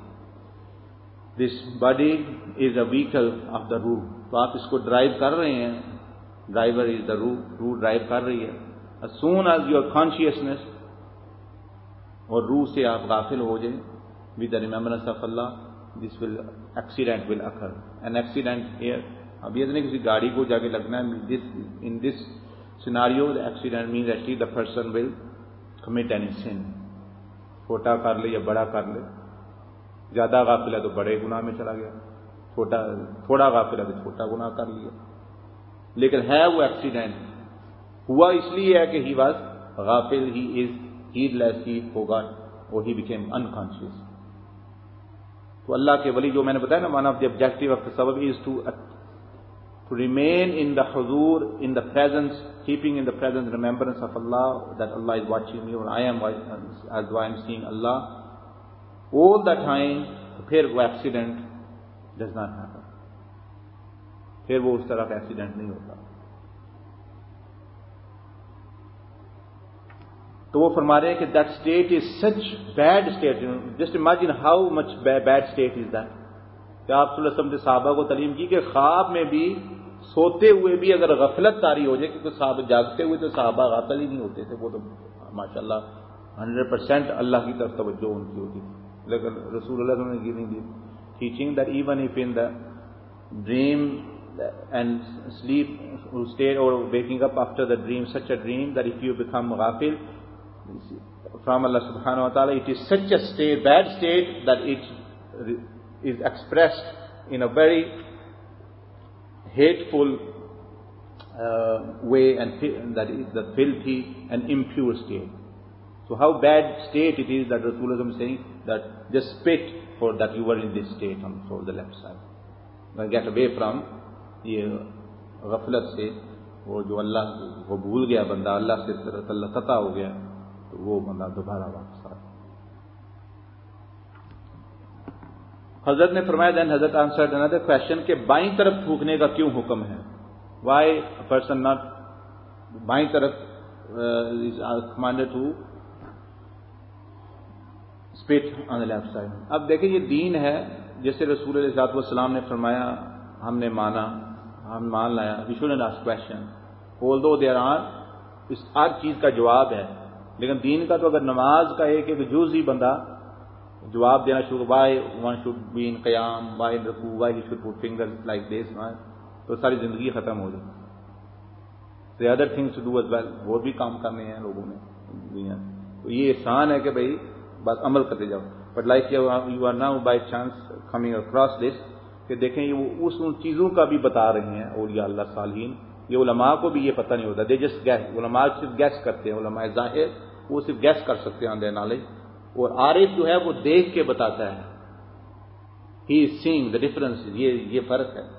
this body is a vehicle of the روح. تو آپ اس کو ڈرائیو کر رہے ہیں, ڈرائیور از دا روح, روح ڈرائیو کر رہی ہے. as soon as your consciousness اور روح سے آپ غافل ہو جائیں with the remembrance of Allah, this will accident will occur. An accident here, اب یہ نہیں کسی گاڑی کو جا کے لگنا ہے. this in this scenario the accident means actually the person will commit any sin. چھوٹا کر لے یا بڑا کر لے. زیادہ غافل ہے تو بڑے گناہ میں چلا گیا, چھوٹا تھوڑا غافل ہے تو چھوٹا گناہ کر لیا. لیکن ہے وہ ایکسیڈنٹ ہوا اس لیے ہے کہ ہی واز غافل, ہی از ہیڈلیس, ہی forgot or he became unconscious. تو اللہ کے ولی, جو میں نے بتایا نا, one of the objective of the sabab is to to remain in the huzur, in the presence, keeping in the presence, remembrance of Allah, that Allah is watching me or I am as though I am seeing Allah all the time. پھر وہ accident does not happen, پھر وہ اس طرح کا accident نہیں ہوتا. تو وہ فرما رہے ہیں کہ that state is such bad state, just imagine how much bad state is that. کہ آپ صلی اللہ علیہ وسلم نے صحابہ کو تعلیم کی کہ خواب میں بھی, سوتے ہوئے بھی اگر غفلت طاری ہو جائے, کیونکہ صحابہ جاگتے ہوئے تو صحابہ غافل ہی نہیں ہوتے تھے, وہ تو ماشاءاللہ ہنڈریڈ پرسینٹ اللہ کی طرف توجہ ان کی ہوتی تھی. لیکن رسول اللہ صلی اللہ علیہ وسلم نے giving the teaching that even if in the dream and sleep state or waking up after the dream, such a dream that if you become ghafil from Allah subhanahu wa ta'ala, it is such a state, bad state, that it is expressed in a very hateful uh, way, and that is the filthy and impure state. So how bad state it is that Rasulullah is saying that just spit for that you were in this state on for the left side. Now get away from یہ غفلت سے, وہ جو اللہ کو بھول گیا بندہ, اللہ سے اللہ قطع ہو گیا, تو وہ بندہ دوبارہ واپس آ. حضرت نے فرمایا, دین حضرت answered another question کہ بائیں طرف تھوکنے کا کیوں حکم ہے. why a person not بائیں طرف uh, is commanded to spit on the left side. اب دیکھیں یہ دین ہے, جیسے رسول علیہ الصلوۃ والسلام نے فرمایا, ہم نے مانا, ہم مان لایا. we shouldn't ask question, although there are, اس ہر چیز کا جواب ہے. لیکن دین کا تو اگر نماز کا ایک ایک جزئی بندہ جواب دینا شروع, why one should be in قیام, وائی ان رکوع, why he should put finger like this, تو ساری زندگی ختم ہو جائے. the other things to do as well, اور بھی کام کرنے ہیں لوگوں نے دنیا. تو یہ احسان ہے کہ بھائی بس عمل کرتے جاؤ. But like you are now by chance coming across this, کہ دیکھیں یہ وہ اس ان چیزوں کا بھی بتا رہے ہیں اولیاء اللہ صالحین, یہ علماء کو بھی یہ پتہ نہیں ہوتا. They just guess. علماء صرف گیس کرتے ہیں. علماء ظاہر وہ صرف گیس کر سکتے ہیں آن دیئر نالج. اور عارف جو ہے وہ دیکھ کے بتاتا ہے. He is seeing the difference. یہ یہ فرق ہے.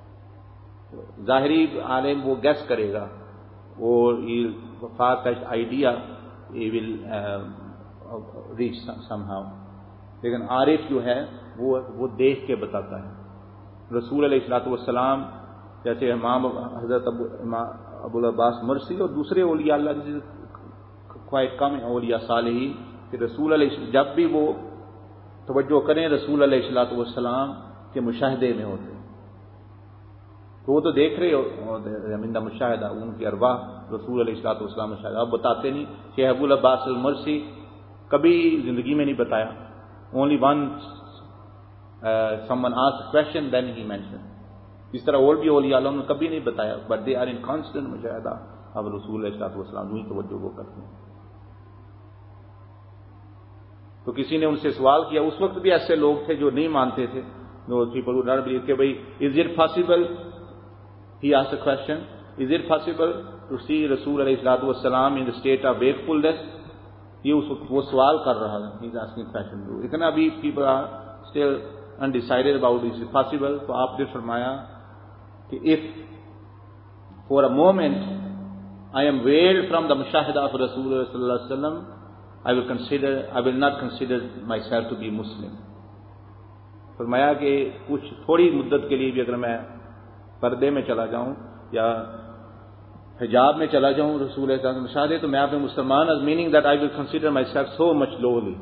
ظاہری عالم وہ گیس کرے گا اور far fetch idea he will reach somehow. لیکن عارف جو ہے وہ وہ دیکھ کے بتاتا ہے. رسول علیہ الصلوۃ والسلام جیسے امام حضرت ابو ابو العباس مرسی اور دوسرے اولیاء اللہ جیسے کوائٹ کم اولیاء صالحین کہ رسول علیہ جب بھی وہ توجہ کریں رسول علیہ الصلوۃ والسلام کے مشاہدے میں ہوتے ہیں تو وہ تو دیکھ رہے ہو مشاہدہ ان کی ارواح رسول علیہ الصلوۃ والسلام مشاہدہ. اب بتاتے نہیں. شیخ ابو العباس المرسی کبھی زندگی میں نہیں بتایا. Only one someone asked a question then he mentioned. اس طرح اور بھی اولیاء اللہ نے کبھی نہیں بتایا. But they are in constant مشاہدہ. اب رسول علیہ الصلوۃ والسلام وہی توجہ وہ کرتے ہیں. تو کسی نے ان سے سوال کیا. اس وقت بھی ایسے لوگ تھے جو نہیں مانتے تھے. No people would not believe کہ بھائی is it possible, he asked a question, is it possible to see رسول علیہ الصلوۃ والسلام in the state of wakefulness. یہ اس وقت وہ سوال کر رہا تھا. he is asking question. اتنا بھی people are still undecided about is it possible. تو آپ نے فرمایا کہ if for a moment I am veiled from the mushahada of Rasulullah sallallahu alaihi wasallam, I will consider I will not consider myself to be Muslim. فرمایا کہ کچھ تھوڑی مدت کے لیے بھی اگر میں پردے میں چلا جاؤں یا حجاب میں چلا جاؤں رسول اللہ صلی اللہ علیہ وسلم مشاہدے تو میں آپ مسلمان as meaning that I will consider myself so much lowly.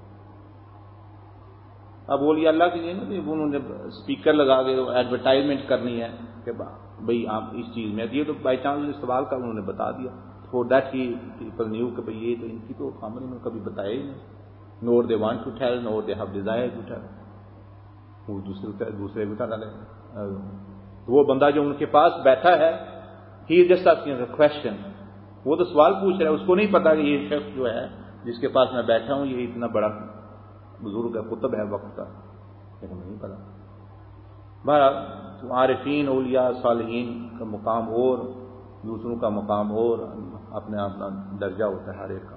اب اولیاء اللہ کی انہوں نے اسپیکر لگا کے ایڈورٹائزمنٹ کرنی ہے کہ بھئی آپ اس چیز میں یہ تو بائی چانس سوال کا انہوں نے بتا دیا. For that he people knew کہ بھئی یہ تو ان کی تو خامن میں کبھی بتایا ہی نہیں. Nor they want to tell nor they have desire to tell. وہ دوسرے دوسرے بتا ڈالے. وہ بندہ جو ان کے پاس بیٹھا ہے he is just asking a question. وہ تو سوال پوچھ رہا ہے. اس کو نہیں پتا کہ یہ شخص جو ہے جس کے پاس میں بیٹھا ہوں یہ اتنا بڑا بزرگ ہے قطب ہے وقت کا. لیکن نہیں پتا. بہرحال عارفین اولیاء صالحین کا مقام اور دوسروں کا مقام اور اپنے اپنا درجہ ہوتا ہے ہر ایک کا.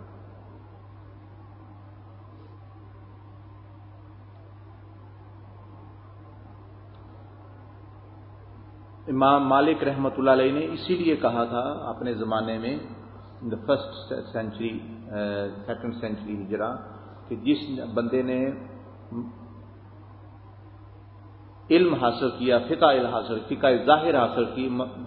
امام مالک رحمۃ اللہ علیہ نے اسی لیے کہا تھا اپنے زمانے میں the first century second century ہجرا کہ جس بندے نے علم حاصل کیا فقہ علم حاصل فقہ ظاہر حاصل کی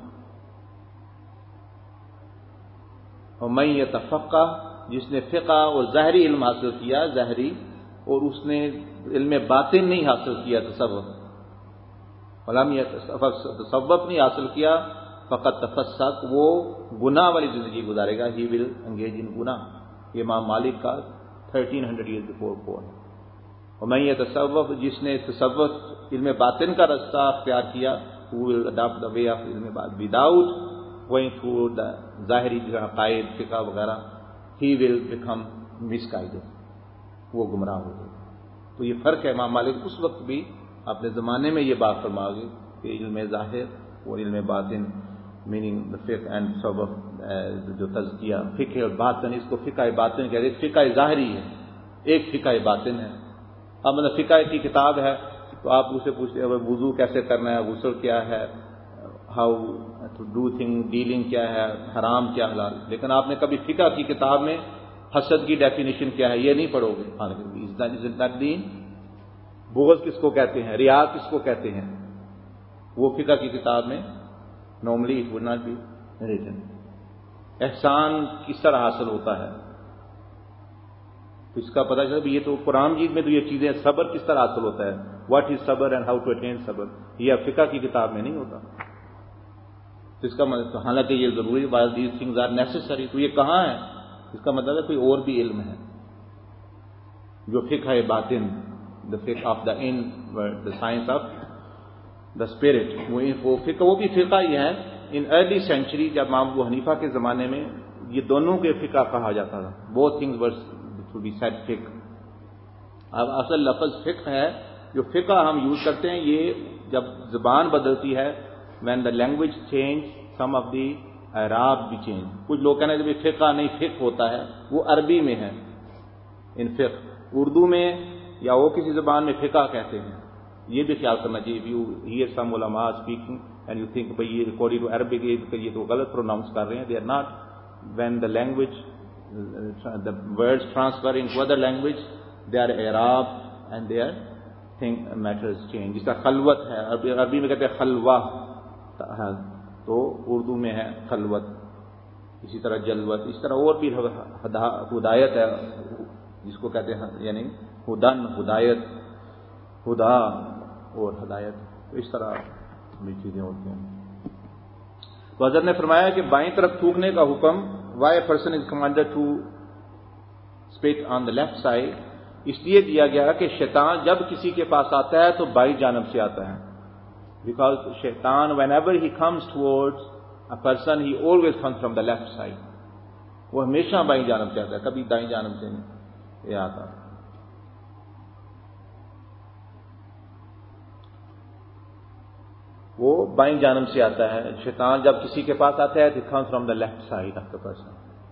اور میں یتفقہ جس نے فقہ اور ظاہری علم حاصل کیا ظاہری اور اس نے علم باطن نہیں حاصل کیا تصوف علم تصوف نہیں حاصل کیا فقط تفسق وہ گناہ والی زندگی گزارے گا. ہی ول انگیج ان گناہ. یہ امام مالک کا تھرٹین ہنڈریڈ ایئر بفور کون ہے. اور میں یہ تصوف جس نے تصوف علم باطن کا رستہ اختیار کیا who will adopt the way of علم باطن without going through the ظاہری عقائد فقہ وغیرہ he will become misguided. وہ گمراہ ہو گئے. تو یہ فرق ہے. امام مالک اس وقت بھی اپنے زمانے میں یہ بات فرما گئے کہ علم ظاہر اور علم باطن میننگ the fiqh and تصوف جو تزکیہ فقہ اور باطن اس کو فقہ باطن کہتے ہیں. فقہ ظاہری ہے ایک فقہ باطن ہے. اب مطلب فقہ کی کتاب ہے تو آپ اسے پوچھتے ہیں وضو کیسے کرنا ہے غسل کیا ہے how to do thing dealing کیا ہے حرام کیا حلال. لیکن آپ نے کبھی فقہ کی کتاب میں حسد کی ڈیفینیشن کیا ہے یہ نہیں پڑھو گے. بغض کس کو کہتے ہیں ریا کس کو کہتے ہیں وہ فقہ کی کتاب میں normally it would not be written. احسان کس طرح حاصل ہوتا ہے تو اس کا پتہ چلا بھی یہ تو قرآن مجید میں تو یہ چیزیں صبر کس طرح حاصل ہوتا ہے واٹ از صبر اینڈ ہاؤ ٹو اٹین صبر یہ فقہ کی کتاب میں نہیں ہوتا. تو اس کا مطلب حالانکہ یہ ضروری بعض دیز تھنگز آر نیسسری تو یہ کہاں ہے اس کا مطلب ہے کوئی اور بھی علم ہے جو فقہ باطن the fiqh of the in the science of the spirit وہ فقہ وہ بھی فقہ ہی ہے. ان ارلی سینچری جب امام ابو حنیفہ کے زمانے میں یہ دونوں کے فقہ کہا جاتا تھا. both things were to be said fiqh. اب اصل لفظ فقہ ہے جو فقہ ہم یوز کرتے ہیں یہ جب زبان بدلتی ہے when the language change some of the اعراب بھی چینج. کچھ لوگ کہنا کہ فقہ نہیں فقہ ہوتا ہے وہ عربی میں ہے ان فقہ, اردو میں یا وہ کسی زبان میں فقہ کہتے ہیں. یہ بھی خیال کرنا چاہیے. If you hear some علماء speaking and you think بھائی یہ according to Arabic یہ تو غلط پروناؤنس کر رہے ہیں, they are not. When the language the words transfer into other language they are اعراب and their thing matters change. جس کا خلوت ہے عربی میں کہتے ہیں خلوہ تو اردو میں ہے خلوت, اسی طرح جلوت, اس طرح اور بھی ہدایت ہے جس کو کہتے ہیں یعنی ہدن ہدایت, ہدا اور ہدایت, تو اس طرح بھی چیزیں ہوتی ہیں. تو حضرت نے فرمایا کہ بائیں طرف تھوکنے کا حکم why a person is commanded to spit on the left side اس لیے دیا گیا کہ شیطان جب کسی کے پاس آتا ہے تو بائیں جانب سے آتا ہے. Because shaitan, whenever he comes towards a person, he always comes from the left side. وہ ہمیشہ بائیں جانب سے آتا ہے, کبھی دائیں جانب سے نہیں آتا. وہ بائیں جانب سے آتا ہے. شیطان جب کسی کے پاس آتا ہے, he comes from the left side of the person.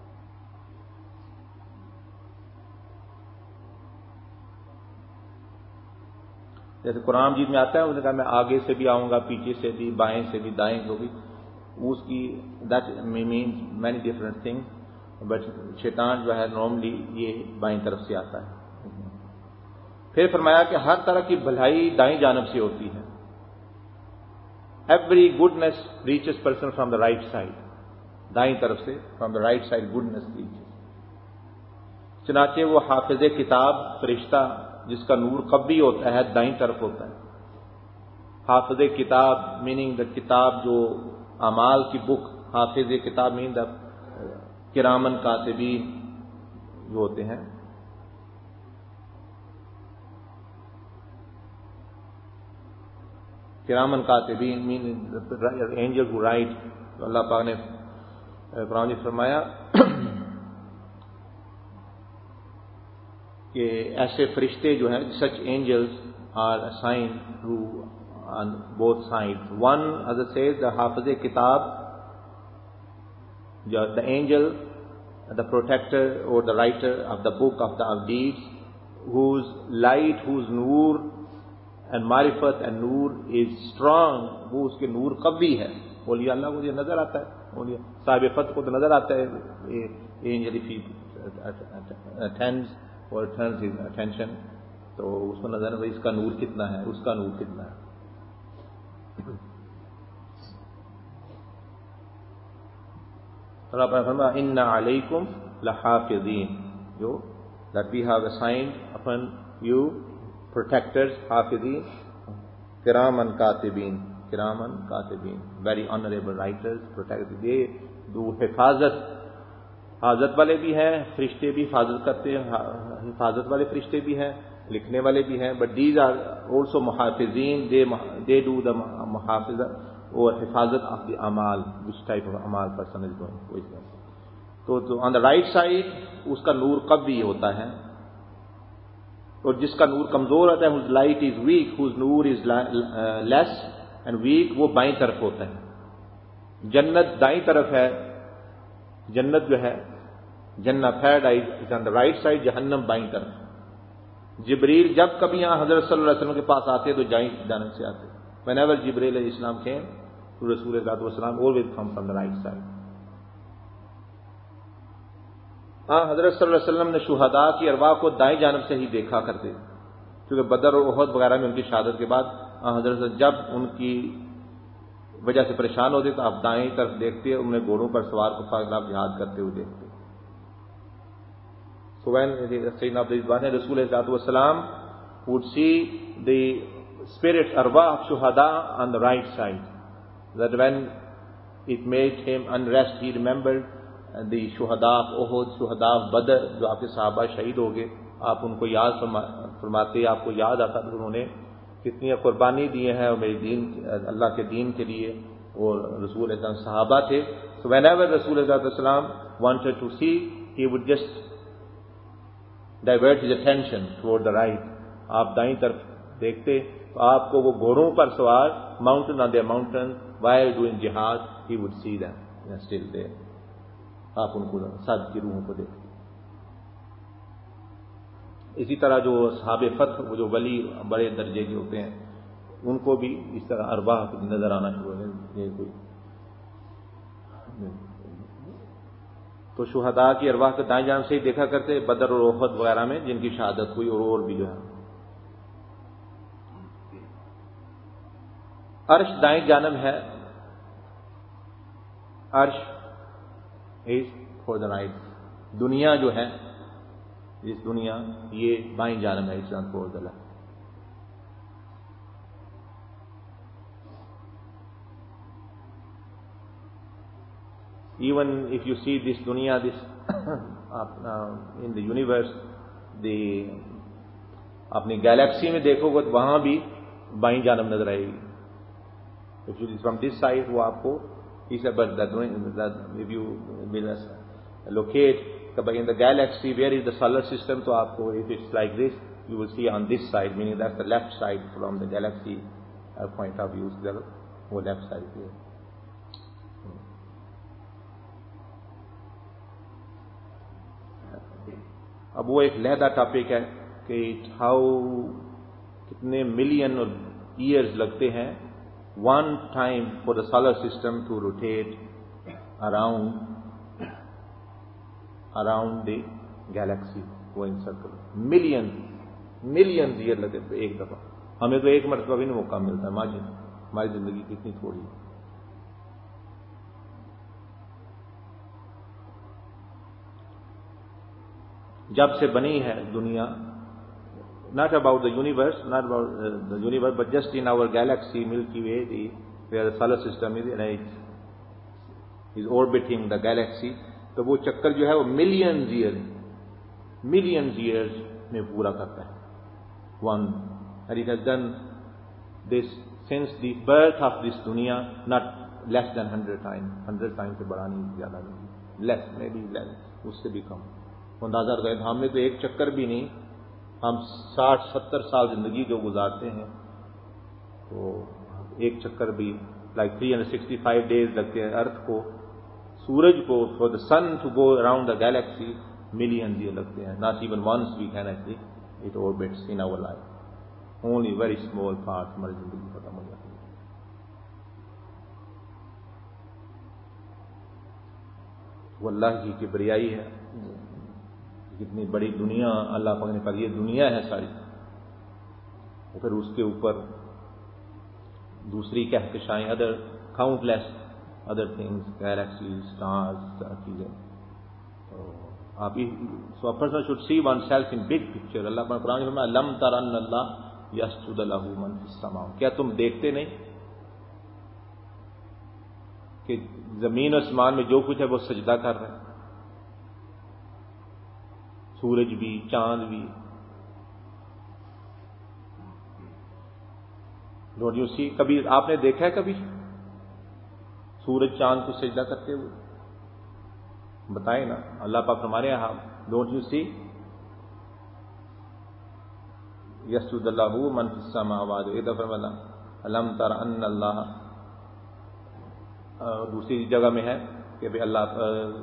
جیسے قرآن جیت میں آتا ہے, انہوں نے کہا میں آگے سے بھی آؤں گا, پیچھے سے بھی, بائیں سے بھی, دائیں کو بھی. اس کی that means many different thing, but شیطان جو ہے نارملی یہ بائیں طرف سے آتا ہے. پھر فرمایا کہ ہر طرح کی بھلائی دائیں جانب سے ہوتی ہے. Every goodness reaches person from the right side, دائیں طرف سے from the right side goodness reaches. چنانچہ وہ حافظ کتاب فرشتہ جس کا نور قبی ہوتا ہے دائیں طرف ہوتا ہے. حافظ کتاب میننگ دا کتاب جو اعمال کی بک, حافظ کتاب میننگ دا کرامن کاتبین جو ہوتے ہیں. کرامن کاتبین میننگ اینجل ہو رائٹ. تو اللہ پاک نے قرآن میں فرمایا کہ ایسے فرشتے جو ہیں such angels are assigned to on both sides. One, as it says, the حافظ کتاب, the angel, the protector or the writer of the book of the deeds, whose light, whose noor and marifat and noor is strong, وہ اس کے نور قوی ہے. اولیاء اللہ کو یہ نظر آتا ہے, صاحب فتح کو تو نظر آتا ہے angel if he attends اور turns his attention, تو اس کو نظر ہے اس کا نور کتنا ہے, اس کا نور کتنا ہے. اللہ تعالیٰ فرمایا ان علیکم لحافظین, جو that we have assigned upon you protectors, حافظین, Kiraman کاتبین, Kiraman کاتبین, very honorable writers, protectors. یہ دو حفاظت, حفاظت والے بھی ہیں فرشتے بھی حفاظت کرتے ہیں, حفاظت والے فرشتے بھی ہیں, لکھنے والے بھی ہیں, بٹ دیز آر آلسو محافظین, دے ڈو دا محافظت اور حفاظت آف دی اعمال, وچ ٹائپ آف اعمال پرسن از گوئنگ. تو آن دا رائٹ سائڈ اس کا نور قوی ہوتا ہے, اور جس کا نور کمزور ہوتا ہے, whose light is weak, whose Noor is less and weak, وہ بائیں طرف ہوتا ہے. جنت دائیں طرف ہے, جنت جو ہے جنت paradise is on the right side, جہنم بائیں طرف. جبریل جب کبھی یہاں حضرت صلی اللہ علیہ وسلم کے پاس آتے تو دائیں جانب سے آتے. whenever جبریل علیہ السلام came to رسول اللہ علیہ وسلم, always come from the right side. ہاں حضرت صلی اللہ علیہ وسلم نے شہداء کی ارواح کو دائیں جانب سے ہی دیکھا کرتے, کیونکہ بدر اور احد وغیرہ میں ان کی شہادت کے بعد حضرت جب ان کی وجہ سے پریشان ہوتے تو آپ دائیں طرف دیکھتے, انہیں گھوڑوں پر سوار کو خلاف جہاد کرتے ہوئے دیکھتے. So when Sayyidina Abdul Rasul والسلام would see the spirit arwah of shuhada on the right side, that when it made him unrest, he remembered the shuhada of Uhud, shuhada of Badr, جو آپ کے صحابہ شہید ہو گئے, آپ ان کو یاد فرماتے, آپ کو یاد آتا کہ انہوں نے کتنی قربانی دیے ہیں اور میری دین, اللہ کے دین کے لیے, اور رسول اللہ علیہ وسلم صحابہ تھے. So whenever Rasul علیہ السلام wanted to see, he would just divert his attention toward the right. آپ دائیں طرف دیکھتے تو آپ کو وہ گھوڑوں پر سوار, mountain on their mountain, while doing jihad, he would see them. They are still there. آپ ان کو صد کی روحوں کو دیکھیں. اسی طرح جو اصحاب فتح، وہ جو ولی بڑے درجے کے ہوتے ہیں، ان کو بھی اس طرح ارواح نظر آنا شروع ہے. یہ کوئی تو شہداء کی ارواح کو دائیں جانب سے ہی دیکھا کرتے بدر اور احد وغیرہ میں جن کی شہادت ہوئی، اور اور بھی جو ہے. عرش دائیں جانب ہے. عرش از فور دا رائٹ. دنیا جو ہے، اس دنیا یہ بائیں جانب ہے، اس for the left. Even if you see this dunya, this uh, in the universe, the اپنی گیلیکسی میں دیکھو گے تو وہاں بھی بائیں جانب نظر آئے گی. If you from this side, وہ آپ کو اس but that if you will locate in the galaxy where is the solar system, تو آپ کو if it's like this, you will see on this side, meaning that's the left side from the galaxy uh, point of view. وہ left side ہے. اب وہ ایک علیحدہ topic ہے کہ ہاؤ کتنے ملین ایئرز لگتے ہیں one time for the solar system to rotate around around the galaxy going circle. Million million year لگے ایک دفعہ. ہمیں تو ایک مرتبہ بھی نہیں موقع ملتا. ماجد ہماری زندگی کتنی تھوڑی ہے. جب سے بنی ہے دنیا, not about the universe, not about uh, the universe, but just in our galaxy, Milky Way, the, where the solar system is, and it is orbiting the galaxy. تو وہ چکر جو ہے وہ millions years, millions years میں پورا کرتا ہے. One, and it has done this since the birth of this dunya, not less than hundred times. Hundred times سے بڑا نہیں, زیادہ نہیں, less, maybe less, اس سے بھی کم. اندازہ گئے ہم نے تو ایک چکر بھی نہیں, ہم ساٹھ ستر سال زندگی جو گزارتے ہیں تو ایک چکر بھی like three hundred sixty five days لگتے ہیں ارتھ کو, سورج کو, for the sun to go around the galaxy millions یہ لگتے ہیں. Not even once we can actually it orbits in our life. Only very small part ہماری زندگی ختم ہو جاتی ہے. وہ اللہ کی کبریائی ہے. کتنی بڑی دنیا اللہ پاک نے کہا یہ دنیا ہے ساری, اور پھر اس کے اوپر دوسری کہکشائیں, other countless other things, galaxies, stars, چیزیں. آپ so person should see oneself in big picture. اللہ پاک قرآن میں لم ترن اللہ یسجد لہ من فی السماء, کیا تم دیکھتے نہیں کہ زمین و آسمان میں جو کچھ ہے وہ سجدہ کر رہے ہیں, سورج بھی, چاند بھی. ڈونٹ یو سی, کبھی آپ نے دیکھا ہے کبھی سورج چاند کو سجدہ کرتے ہوئے؟ بتائیں نا. اللہ پاک فرمانے ہیں ڈونٹ یو سی یسجد لہ من فی السماوات. ایک دفعہ فرمایا الم تر ان اللہ, دوسری جگہ میں ہے کہ بھئی اللہ,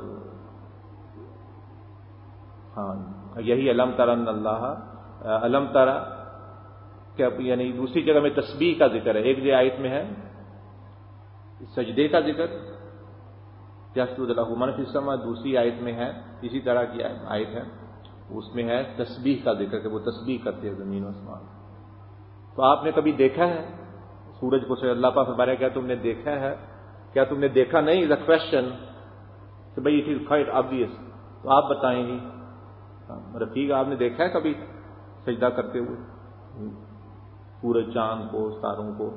ہاں یہی علم ترن اللہ علم ترا, یعنی دوسری جگہ میں تسبیح کا ذکر ہے. ایک جو آیت میں ہے سجدے کا ذکر یسجد لہ من فی السماء, دوسری آیت میں ہے اسی طرح کی آیت ہے اس میں ہے تسبیح کا ذکر کہ وہ تسبیح کرتے ہیں زمین و آسمان. تو آپ نے کبھی دیکھا ہے سورج کو؟ سے اللہ پاک فرمایا کیا تم نے دیکھا ہے؟ کیا تم نے دیکھا نہیں؟ دا کوشچن کہ بھائی اٹ از کوائٹ آبویس. تو آپ بتائیں گی رفیق آپ نے دیکھا ہے کبھی سجدہ کرتے ہوئے سورج چاند کو, ستاروں کو؟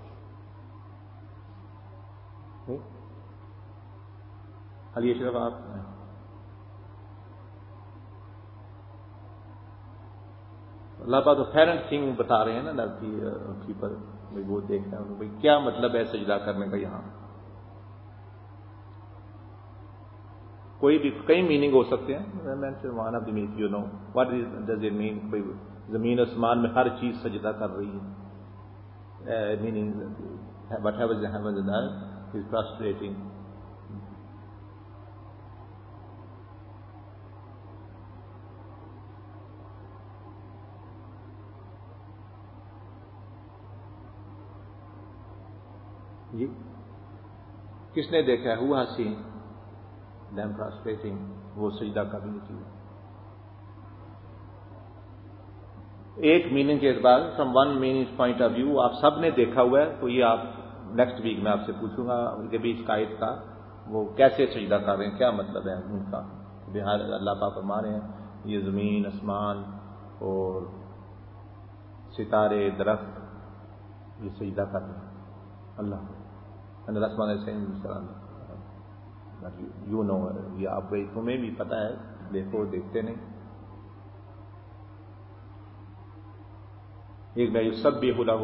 علی اشرف آپ اللہ پاک تو فیرنٹ تھنگ بتا رہے ہیں نا پیپل, وہ دیکھنا ہے بھائی کیا مطلب ہے سجدہ کرنے کا. یہاں کوئی بھی کئی میننگ ہو سکتے ہیں. One of the meaning you know what does it mean, زمین آسمان میں ہر چیز سجدہ کر رہی ہے. uh, meaning whatever the heavens and earth is prostrating. جی کس نے دیکھا ہے ہوا سین them prostrating, وہ سجدہ کبھی نہیں کیا. ایک میننگ کے اعتبار from one meaning point of view آپ سب نے دیکھا ہوا ہے, تو یہ آپ نیکسٹ ویک میں آپ سے پوچھوں گا ان کے بیچ کا آیت کا وہ کیسے سجدہ کر رہے ہیں, کیا مطلب ہے ان کا. بہار اللہ پاک فرما رہے ہیں یہ زمین آسمان اور ستارے درخت یہ سجدہ کر رہے ہیں اللہ کو. یو نو یہ آپ تمہیں بھی پتا ہے, دیکھو دیکھتے نہیں. ایک میں یسبح لہ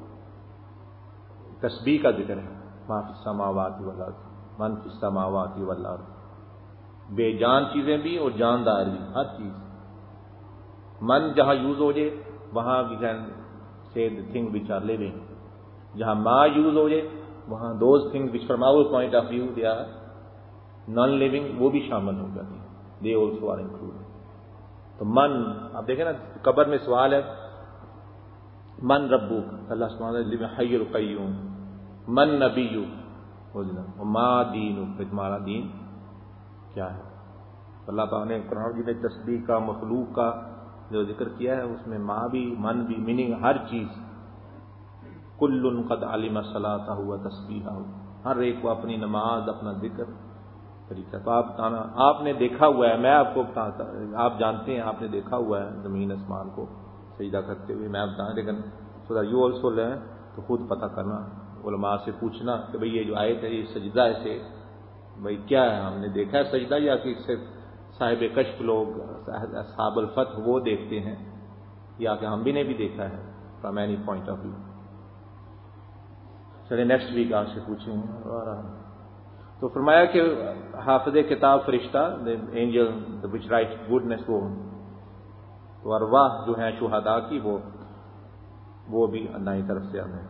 تسبیح کا ذکر ہے, ما فی السماوات والارض من فی السماوات والارض, بے جان چیزیں بھی اور جاندار بھی, ہر چیز. من جہاں یوز ہو جائے وہاں we can see the thing which are living, جہاں ما یوز ہو جائے وہاں those thing which from our point of view they are non living وہ بھی شامل ہو جاتی ہیں, دے آلسو آر انکلوڈ. تو من آپ دیکھیں نا قبر میں سوال ہے من ربک, اللہ سبحانہ وتعالی حی القیوم, من نبیک ما دینک, تمہارا دین کیا ہے. اللہ تعالیٰ نے قرآن میں تسبیح کا مخلوق کا جو ذکر کیا ہے اس میں ما بھی من بھی میننگ ہر چیز. کل قد علم صلاتہ و تسبیحہ, ہر ایک کو اپنی نماز اپنا ذکر طریقہ. تو آپ آپ نے دیکھا ہوا ہے, میں آپ کو بتاتا, آپ جانتے ہیں آپ نے دیکھا ہوا ہے زمین آسمان کو سجدہ کرتے ہوئے, میں آپ بتاؤں, لیکن so that you also learn, تو خود پتہ کرنا, علماء سے پوچھنا کہ بھئی یہ جو آیت ہے یہ سجدہ ایسے بھئی کیا ہے, ہم نے دیکھا ہے سجدہ یا کہ صرف صاحب کشف لوگ اصحاب الفتح وہ دیکھتے ہیں, یا کہ ہم بھی نے بھی دیکھا ہے from any point of view. چلے نیکسٹ ویک آپ سے پوچھیں گے. تو فرمایا کہ حافظ کتاب فرشتہ اینجل وچ رائٹ گڈنس, وہ تو ارواح جو ہیں شہداء کی وہ وہ بھی اللہ کی طرف سے ہمیں.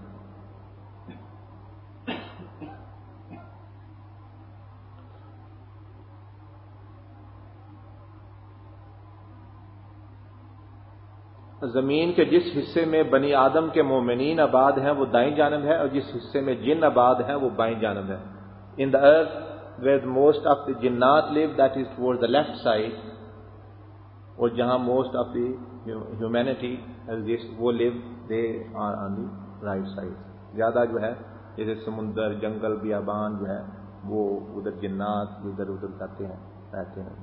زمین کے جس حصے میں بنی آدم کے مومنین آباد ہیں وہ دائیں جانب ہے, اور جس حصے میں جن آباد ہیں وہ بائیں جانب ہے. In the earth where most of the jinnat live, that is towards the left side, اور جہاں most of the humanity exists وہ live, they are on the right side. زیادہ جو ہے جیسے سمندر جنگل بیابان جو ہے وہ ادھر جنات ادھر ادھر کرتے ہیں رہتے ہیں.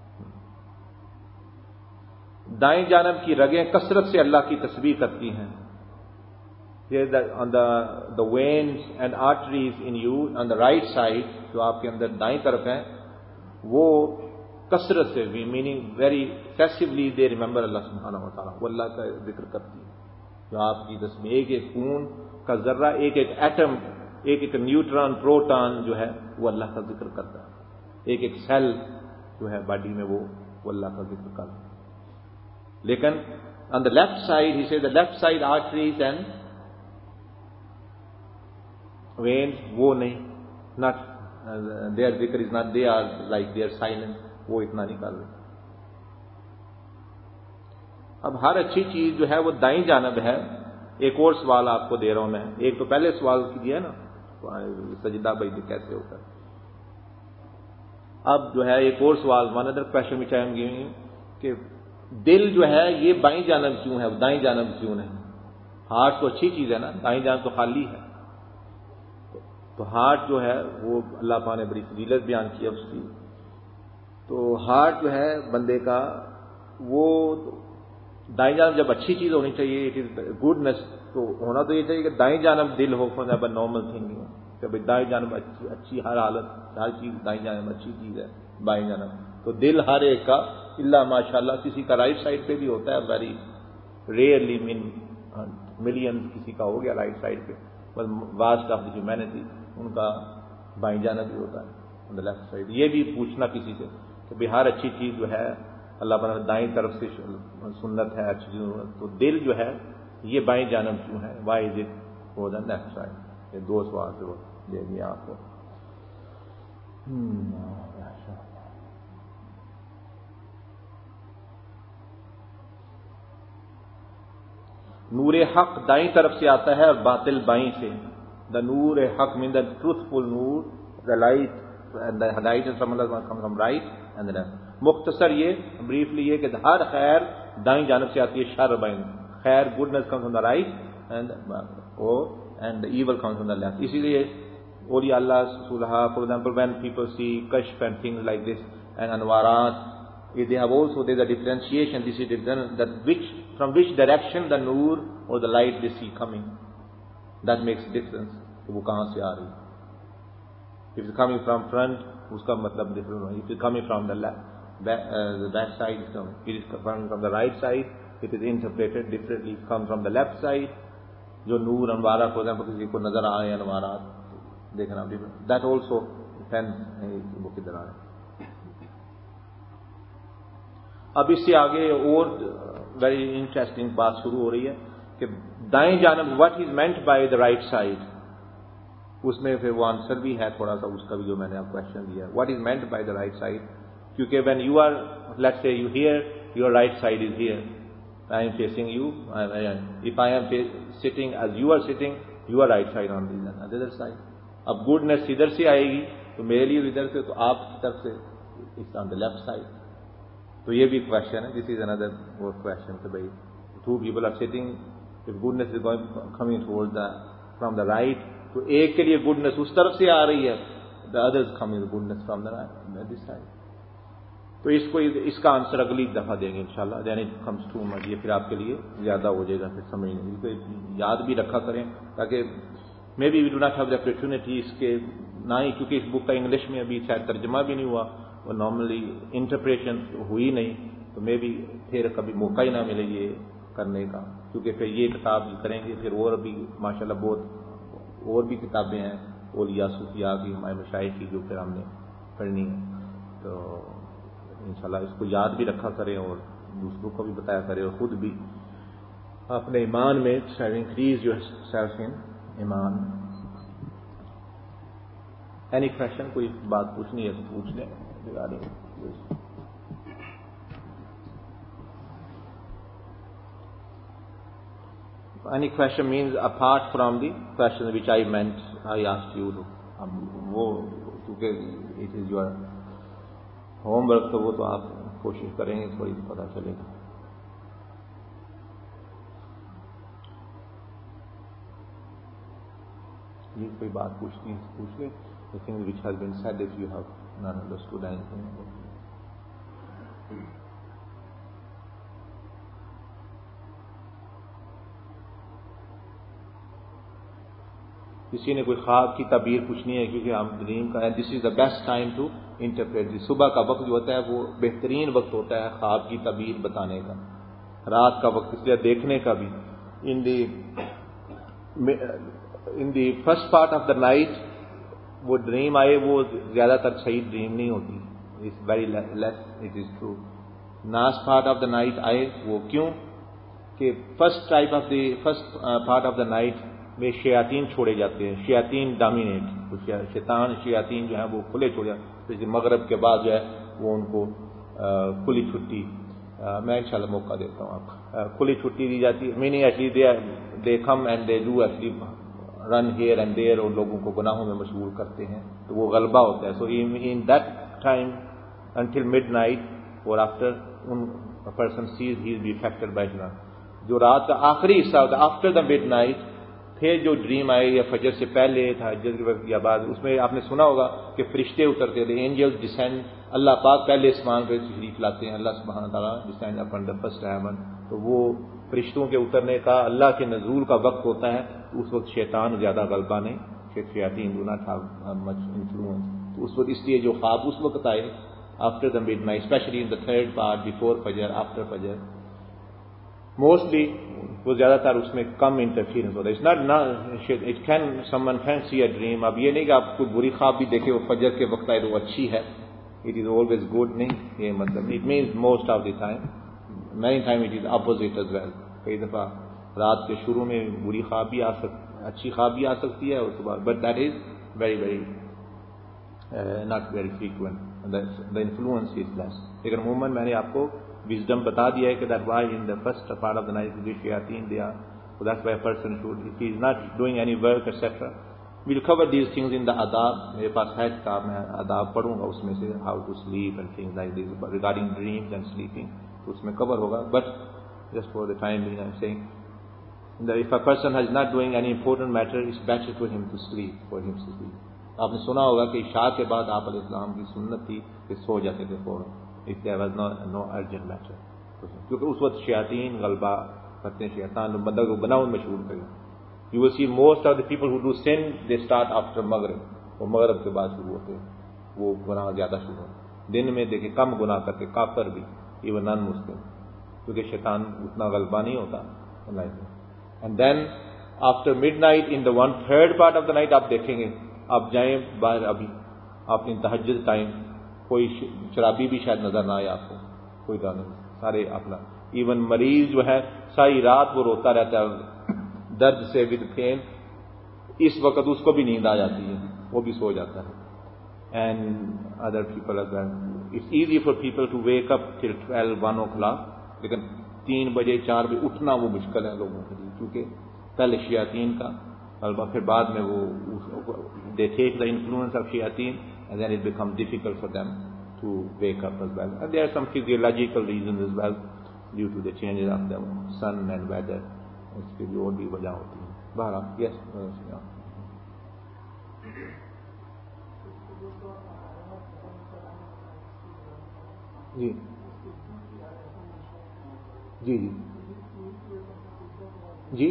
دائیں جانب کی رگیں کثرت سے اللہ کی تسبیح کرتی ہیں. on the the veins and arteries in you on the right side, جو آپ کے اندر دائیں طرف ہیں وہ کثرت سے meaning very excessively they remember اللہ سبحانہ و تعالیٰ, وہ اللہ کا ذکر کرتی ہے. جو آپ کی تسبیح ایک ایک خون کا ذرہ, ایک ایک ایٹم, ایک ایک نیوٹران پروٹان جو ہے وہ اللہ کا ذکر کرتا ہے. ایک ایک سیل جو ہے باڈی میں وہ وہ اللہ کا ذکر کرتا ہے. لیکن on the left side he said the left side arteries and veins وہ نہیں, not uh, their ذکر is not, they are like they are silent, وہ اتنا نہیں کر رہے. اب ہر اچھی چیز جو ہے وہ دائیں جانب ہے. ایک اور سوال آپ کو دے رہا ہوں میں, ایک تو پہلے سوال کیا نا سجدہ بھائی کیسے ہوتا ہے, اب جو ہے ایک اور سوال one other question which I am giving کہ دل جو ہے یہ بائیں جانب کیوں ہے, دائیں جانب کیوں نہیں. ہارٹ تو اچھی چیز ہے نا, دائیں جانب تو خالی ہے. تو ہارٹ جو ہے وہ اللہ پاک نے بڑی فضیلت بیان کی ہے اس کی. تو ہارٹ جو ہے بندے کا وہ دائیں جانب جب اچھی چیز ہونی چاہیے, اٹ از گڈنس, تو ہونا تو یہ چاہیے کہ دائیں جانب دل ہو فار ایور نارمل تھنگ, کہ بھائی دائیں جانب اچھی اچھی ہر حالت ہر چیز دائیں جانب اچھی چیز ہے بائیں جانب. تو دل ہر ایک کا اللہ ماشاء اللہ کسی کا رائٹ سائڈ پہ بھی ہوتا ہے, ویری ریئرلی مین ملین کسی کا ہو گیا رائٹ سائڈ پہ, بس واسٹ آف دی ہیومینٹی ان کا بائیں جانب بھی ہوتا ہے آن دا لیفٹ سائڈ. یہ بھی پوچھنا کسی سے کہ بھائی ہر اچھی چیز جو ہے اللہ تعالیٰ دائیں طرف سے سنت ہے اچھی چیز, تو دل جو ہے یہ بائیں جانب کیوں ہے, why is it or the left side. یہ دو سوال سے وہ دے دیا آپ کو. نور حق دائیں طرف سے آتا ہے اور باطل بائیں سے. دا نور حق means the truthful Noor, the light and the light is from from right and the left. مختصر یہ briefly یہ کہ ہر خیر دائیں جانب سے آتی ہے, شر بائیں. خیر goodness comes from the right and oh, and the evil comes from the left. اسی لیے اولیاء اللہ صلحاء, for example, when people see kashf and things like this and anwarat, they have also there's a differentiation. This is that which from which direction the nur or the light they see coming. That makes a difference. کہ وہ کہاں سے آ رہی. If it's coming from front, اس کا مطلب different. If it's coming from the left, back, uh, the back side, it is coming from the right side. It is interpreted differently. It comes from the left side. جو نور انوارات for example کسی کو نظر آئے انوارات دیکھنا بھی, that also depends وہ کدھر آ رہے. اب اس سے آگے اور ویری انٹرسٹنگ بات شروع ہو رہی ہے کہ دائیں جانب what is meant by the right side. اس میں پھر وہ آنسر بھی ہے تھوڑا سا اس کا بھی جو میں نے آپ کوشچن دیا. what is meant by the right side, کیونکہ when you are, let's say you here, your right side is here, I am facing you, if I am sitting as you are sitting, your right side on the other side. اب goodness ادھر سے آئے گی تو میرے لیے ادھر سے, تو آپ کی طرف سے it's on the left side. تو یہ بھی کوشچن ہے. دس از اندر وہ کوشچن کہ بھائی two people are sitting, if goodness is going coming towards the from the right, تو ایک کے لیے goodness اس طرف سے آ رہی ہے, the others coming the goodness from the right, this side. تو اس کو اس کا آنسر اگلی دفعہ دیں گے انشاءاللہ. یعنی comes too much, یہ پھر آپ کے لیے زیادہ ہو جائے گا پھر سمجھنے. اس کو یاد بھی رکھا کریں تاکہ maybe we do not have the opportunity اس کے, نہ ہی کیونکہ اس بک کا انگلش میں ابھی شاید ترجمہ بھی نہیں ہوا اور نارملی انٹرپریشن ہوئی نہیں, تو مے بی پھر کبھی موقع ہی نہ ملے یہ کرنے کا, کیونکہ پھر یہ کتاب کریں گے پھر اور بھی ماشاءاللہ بہت اور بھی کتابیں ہیں اولیاء صوفیاء کی, ہمارے مشائخ کی, جو پھر ہم نے پڑھنی ہے. تو انشاءاللہ اس کو یاد بھی رکھا کریں اور دوسروں کو بھی بتایا کریں اور خود بھی اپنے ایمان میں انکریز یور سیلف ان ایمان. اینی کویشچن, کوئی بات پوچھنی ہے تو پوچھ لیں. Any question means apart from the question which I meant, I asked you to. وہ کیونکہ it is your homework, تو وہ تو آپ کوشش کریں گے تھوڑی پتہ چلے گا. یہ کوئی بات پوچھنی ہے پوچھ لیں. The thing which has been said, if you have not understood anything. کسی نے کوئی خواب کی تعبیر پوچھنی ہے, کیونکہ ہم ڈریم کا ہے. This is the best time to interpret. صبح کا وقت جو ہوتا ہے وہ بہترین وقت ہوتا ہے خواب کی تعبیر بتانے کا. رات کا وقت اس لیے دیکھنے کا بھی. In the in the first part of the night وہ ڈریم آئے وہ زیادہ تر صحیح ڈریم نہیں ہوتی. It's very less, it is true. Last part of the night آئے وہ کیوں کہ first type of the first part of the night میں شیاطین چھوڑے جاتے ہیں. شیاطین ڈومینیٹ, شیطان شیاطین جو ہیں وہ کھلے چھوڑے جاتے ہیں. مغرب کے بعد جو ہے وہ ان کو کھلی چھٹی, میں انشاءاللہ موقع دیتا ہوں آپ کو, کھلی چھٹی دی جاتی ہے. Meaning actually they come and they do actually run here and there, اور لوگوں کو گناہوں میں مشغول کرتے ہیں, تو وہ غلبہ ہوتا ہے. So in that time until midnight اور after person sees he is be affected by شیطان. جو رات کا آخری حصہ ہوتا ہے آفٹر دا مڈ نائٹ, پھر جو ڈریم آئے یا فجر سے پہلے تھا یا بعد, اس میں آپ نے سنا ہوگا کہ فرشتے اترتے تھے. اینجلز ڈسینڈ, اللہ پاک پہلے اسمان پہ تشریف لاتے ہیں. اللہ سبحانہ تعالیٰ ڈسینڈ اپن دا فرسٹ ہیون. تو وہ فرشتوں کے اترنے کا, اللہ کے نزول کا وقت ہوتا ہے. اس وقت شیطان زیادہ غلبہ نہیں, شیاطین do not have much influence. تو اس وقت اس لیے جو خواب اس وقت آئے after the midnight, especially in the third part, before فجر, آفٹر فجر, موسٹلی وہ زیادہ تر اس میں کم انٹرفیئرنس ہوتا ہے. It's not it can someone can see a dream. اب یہ نہیں کہ آپ کوئی بری خواب بھی دیکھے وہ فجر کے وقت آئے تو وہ اچھی ہے, اٹ از آلویز گڈ نہیں, یہ مطلب it means most of the time, many time it is opposite as well. کئی دفعہ رات کے شروع میں بری خواب بھی آ سک اچھی خواب بھی آ سکتی ہے اور صبح, but that is very very not very frequent, the influence is less. لیکن عموماً میں نے آپ کو وزڈم بتا دیا ہے کہ that why in the first part of the night the شیاطین they are, so that's why a person should, if he is not doing any work et cetera, we'll cover these things in the adab. میرے پاس ہے کتاب, میں adab پڑھوں گا اس میں سے, how to sleep and things like this regarding dreams and sleeping, تو اس میں cover ہوگا. But just for the time being I'm saying that if a person is not doing any important matter, it's better for him to sleep, for him to sleep. آپ نے سنا ہوگا کہ عشاء کے بعد آپ علیہ السلام کی سنت تھی کہ سو جاتے تھے فوراً, if there was no no urgent matter, کیونکہ اس وقت شیاطین غلبہ کرتے ہیں, شیطان بندہ کو گناہوں میں مشغول کرے. You will see most of the people who do sin, they start after Maghrib, وہ مغرب کے بعد شروع ہوتے ہیں, وہ گناہ زیادہ شروع ہوتے. دن میں دیکھیں کم گناہ کرتے, کافر بھی, ایون نان مسلم, کیونکہ شیطان اتنا غلبہ نہیں ہوتا. And then after midnight in the one third part of the night آپ دیکھیں گے, آپ جائیں باہر ابھی آپ نے تہجد ٹائم, کوئی شرابی بھی شاید نظر نہ آئے آپ کو, کوئی گانے سارے اپنا, ایون مریض جو ہے ساری رات وہ روتا رہتا ہے درد سے ود پین, اس وقت اس کو بھی نیند آ جاتی ہے, وہ بھی سو جاتا ہے. And other people is it's easy for people to wake up till twelve one o'clock, لیکن تین بجے چار بجے اٹھنا وہ مشکل ہے لوگوں کے لیے, کیونکہ پہلے شیاطین کا غلبہ, پھر بعد میں وہ they take the influence of shayateen and then it becomes difficult for them to wake up as well. And there are some physiological reasons as well due to the changes of the sun and weather. اس کے لیے اور بھی وجہ ہوتی ہے. بہرحال یس جی جی جی جی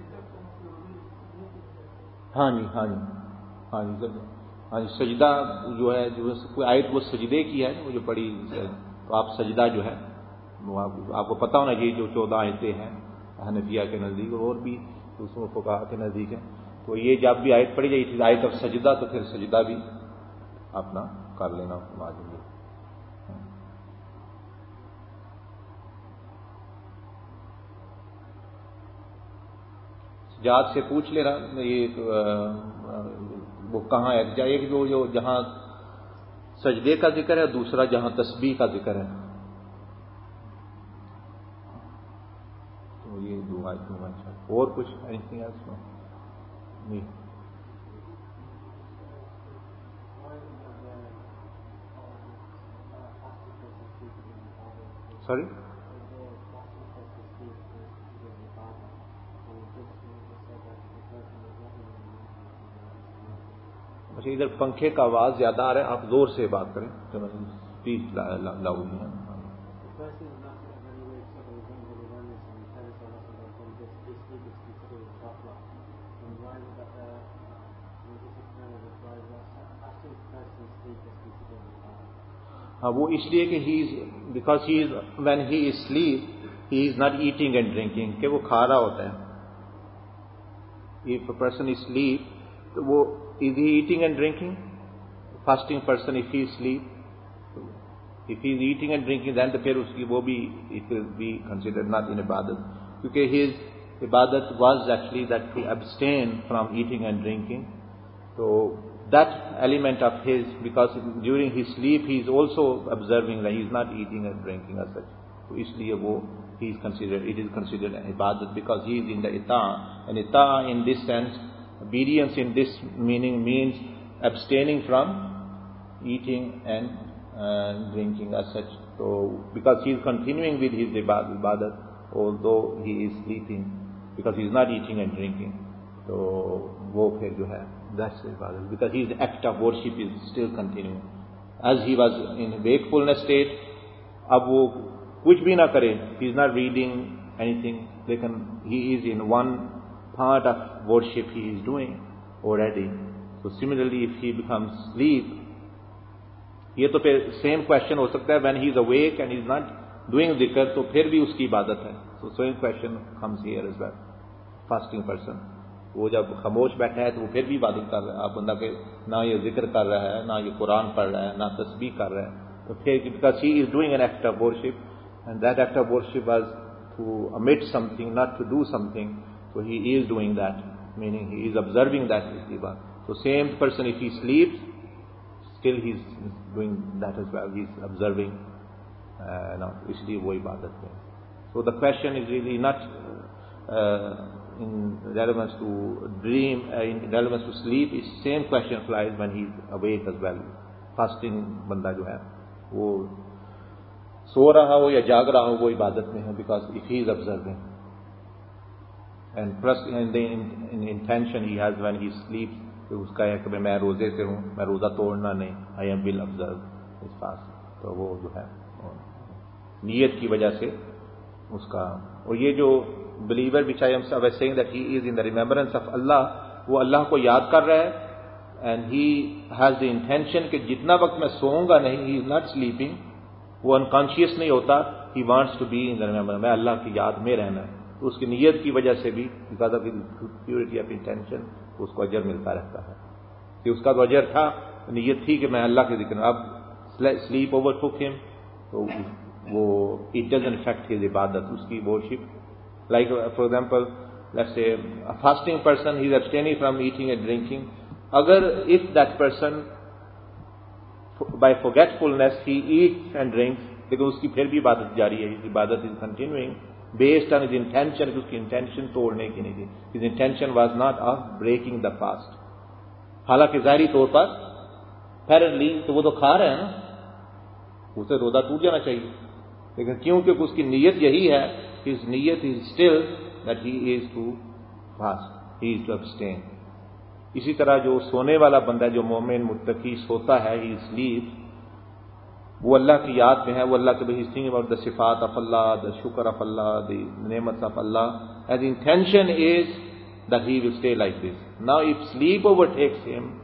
ہاں جی ہاں جی ہاں جی ہاں جی سجدہ جو ہے, جو کوئی آیت وہ سجدے کی ہے وہ جو پڑھی, تو آپ سجدہ جو ہے وہ آپ کو پتہ ہونا چاہیے, جو چودہ آیتیں ہیں حنفیہ کے نزدیک اور بھی دوسروں فقہاء کے نزدیک ہیں, تو یہ جب بھی آیت پڑھی جائے آیت آف سجدہ, تو پھر سجدہ بھی اپنا کر لینا لازم ہے. سجاد سے پوچھ لے رہا یہ وہ کہاں ہے, ایک جو جو جہاں سجدے کا ذکر ہے, دوسرا جہاں تسبیح کا ذکر ہے, تو یہ دو آیت دو آیت. اور کچھ اینی ایلس نہیں. سوری اچھا, ادھر پنکھے کا آواز زیادہ آ رہا ہے, آپ زور سے بات کریں پلیز, لاؤڈ نہیں ہے. ہاں وہ اس لیے کہ he is because he is when he is sleep he is not eating and drinking, کہ وہ کھا رہا ہوتا ہے. if a person is asleep, تو وہ is he eating and drinking? Fasting person if he is asleep, if he is eating and drinking then پھر اس کی وہ بھی it will be considered not in ibadat, کیونکہ his ibadat was actually that to abstain from eating and drinking. So that element of his, because during his sleep he is also observing that he is not eating and drinking as such, تو اس لیے وہ he is considered, it is considered an ibadat because he is in the ita', and ita' in this sense, obedience in this meaning means abstaining from eating and uh, drinking as such. So because he is continuing with his ibadat although he is sleeping, because he is not eating and drinking, so وہ پھر جو ہے that's ibadat, because his act of worship is still continuing as he was in wakefulness state. اب وہ کچھ بھی نہ کرے, he is not reading anything, لیکن he is in one part of worship he is doing already. So similarly if he becomes sleep, یہ تو پھر same question ہو سکتا ہے when he is awake and he is not doing dhikr, تو پھر بھی اس کی عبادت ہے. So same question comes here as well. Fasting person, وہ جب خاموش بیٹھا ہے تو وہ پھر بھی عبادت کر رہا ہے. آپ بندہ کہ نہ یہ ذکر کر رہا ہے, نہ یہ قرآن پڑھ رہا ہے, نہ تسبیح کر رہا ہے, تو پھر because he is doing an act of worship, and that act of worship was to omit something, not to do something, so he is doing that, meaning he is observing that ibadat. So same person, if he sleeps, still he is doing that as well, he is observing. Uh, no, isliye wo ibadat hai. So the question is really not uh, in relevance to dream, uh, in relevance to sleep. It's same question applies when he's awake as well. Fasting banda jo hai, wo so raha ho ya jaag raha ho, wo ibadat mein hai, because if he is observing. And plus in the in, in intention he has when he sleeps, تو اس کا ہے کہ میں روزے سے ہوں, میں روزہ توڑنا نہیں, I am will observe this fast. تو وہ جو ہے نیت کی وجہ سے اس کا. اور یہ جو believer which I am saying that he is in the remembrance of Allah, وہ اللہ کو یاد کر رہا ہے, and he has the intention کہ جتنا وقت میں سوؤں گا نہیں, he is not sleeping, وہ unconscious نہیں ہوتا, he wants to be in the remembrance, میں اللہ کی یاد میں رہنا ہے. تو اس کی نیت کی وجہ سے بھی because of his purity of intention اس کو اجر ملتا رہتا ہے. کہ اس کا تو اجر تھا, نیت تھی کہ میں اللہ کے ذکر, اب sleep overtook him, تو وہ it doesn't affect his ibadat, اس کی worship. Like for example, let's say a fasting person, he is abstaining from eating and drinking. Agar if that person by forgetfulness he eats and drinks, لیکن اس کی پھر بھی عبادت جاری ہے, his ibadat is continuing based on his intention, کہ اس کی intention توڑنے کی نہیں تھی. His intention was not of breaking the fast. حالانکہ ظاہری طور پر apparently تو وہ تو کھا رہے ہیں نا, اسے روزہ ٹوٹ جانا چاہیے, لیکن کیونکہ اس کی نیت یہی ہے, his نیت is still that he is to fast, he is to abstain. اسی طرح جو سونے والا بندہ, جو مومن متقی سوتا ہے, he sleeps, وہ اللہ کی یاد میں ہے, وہ اللہ کے he's thinking about the صفات of Allah, the shukr of Allah, the ni'mats of Allah, and the intention is that he will stay like this. Now if sleep overtakes him,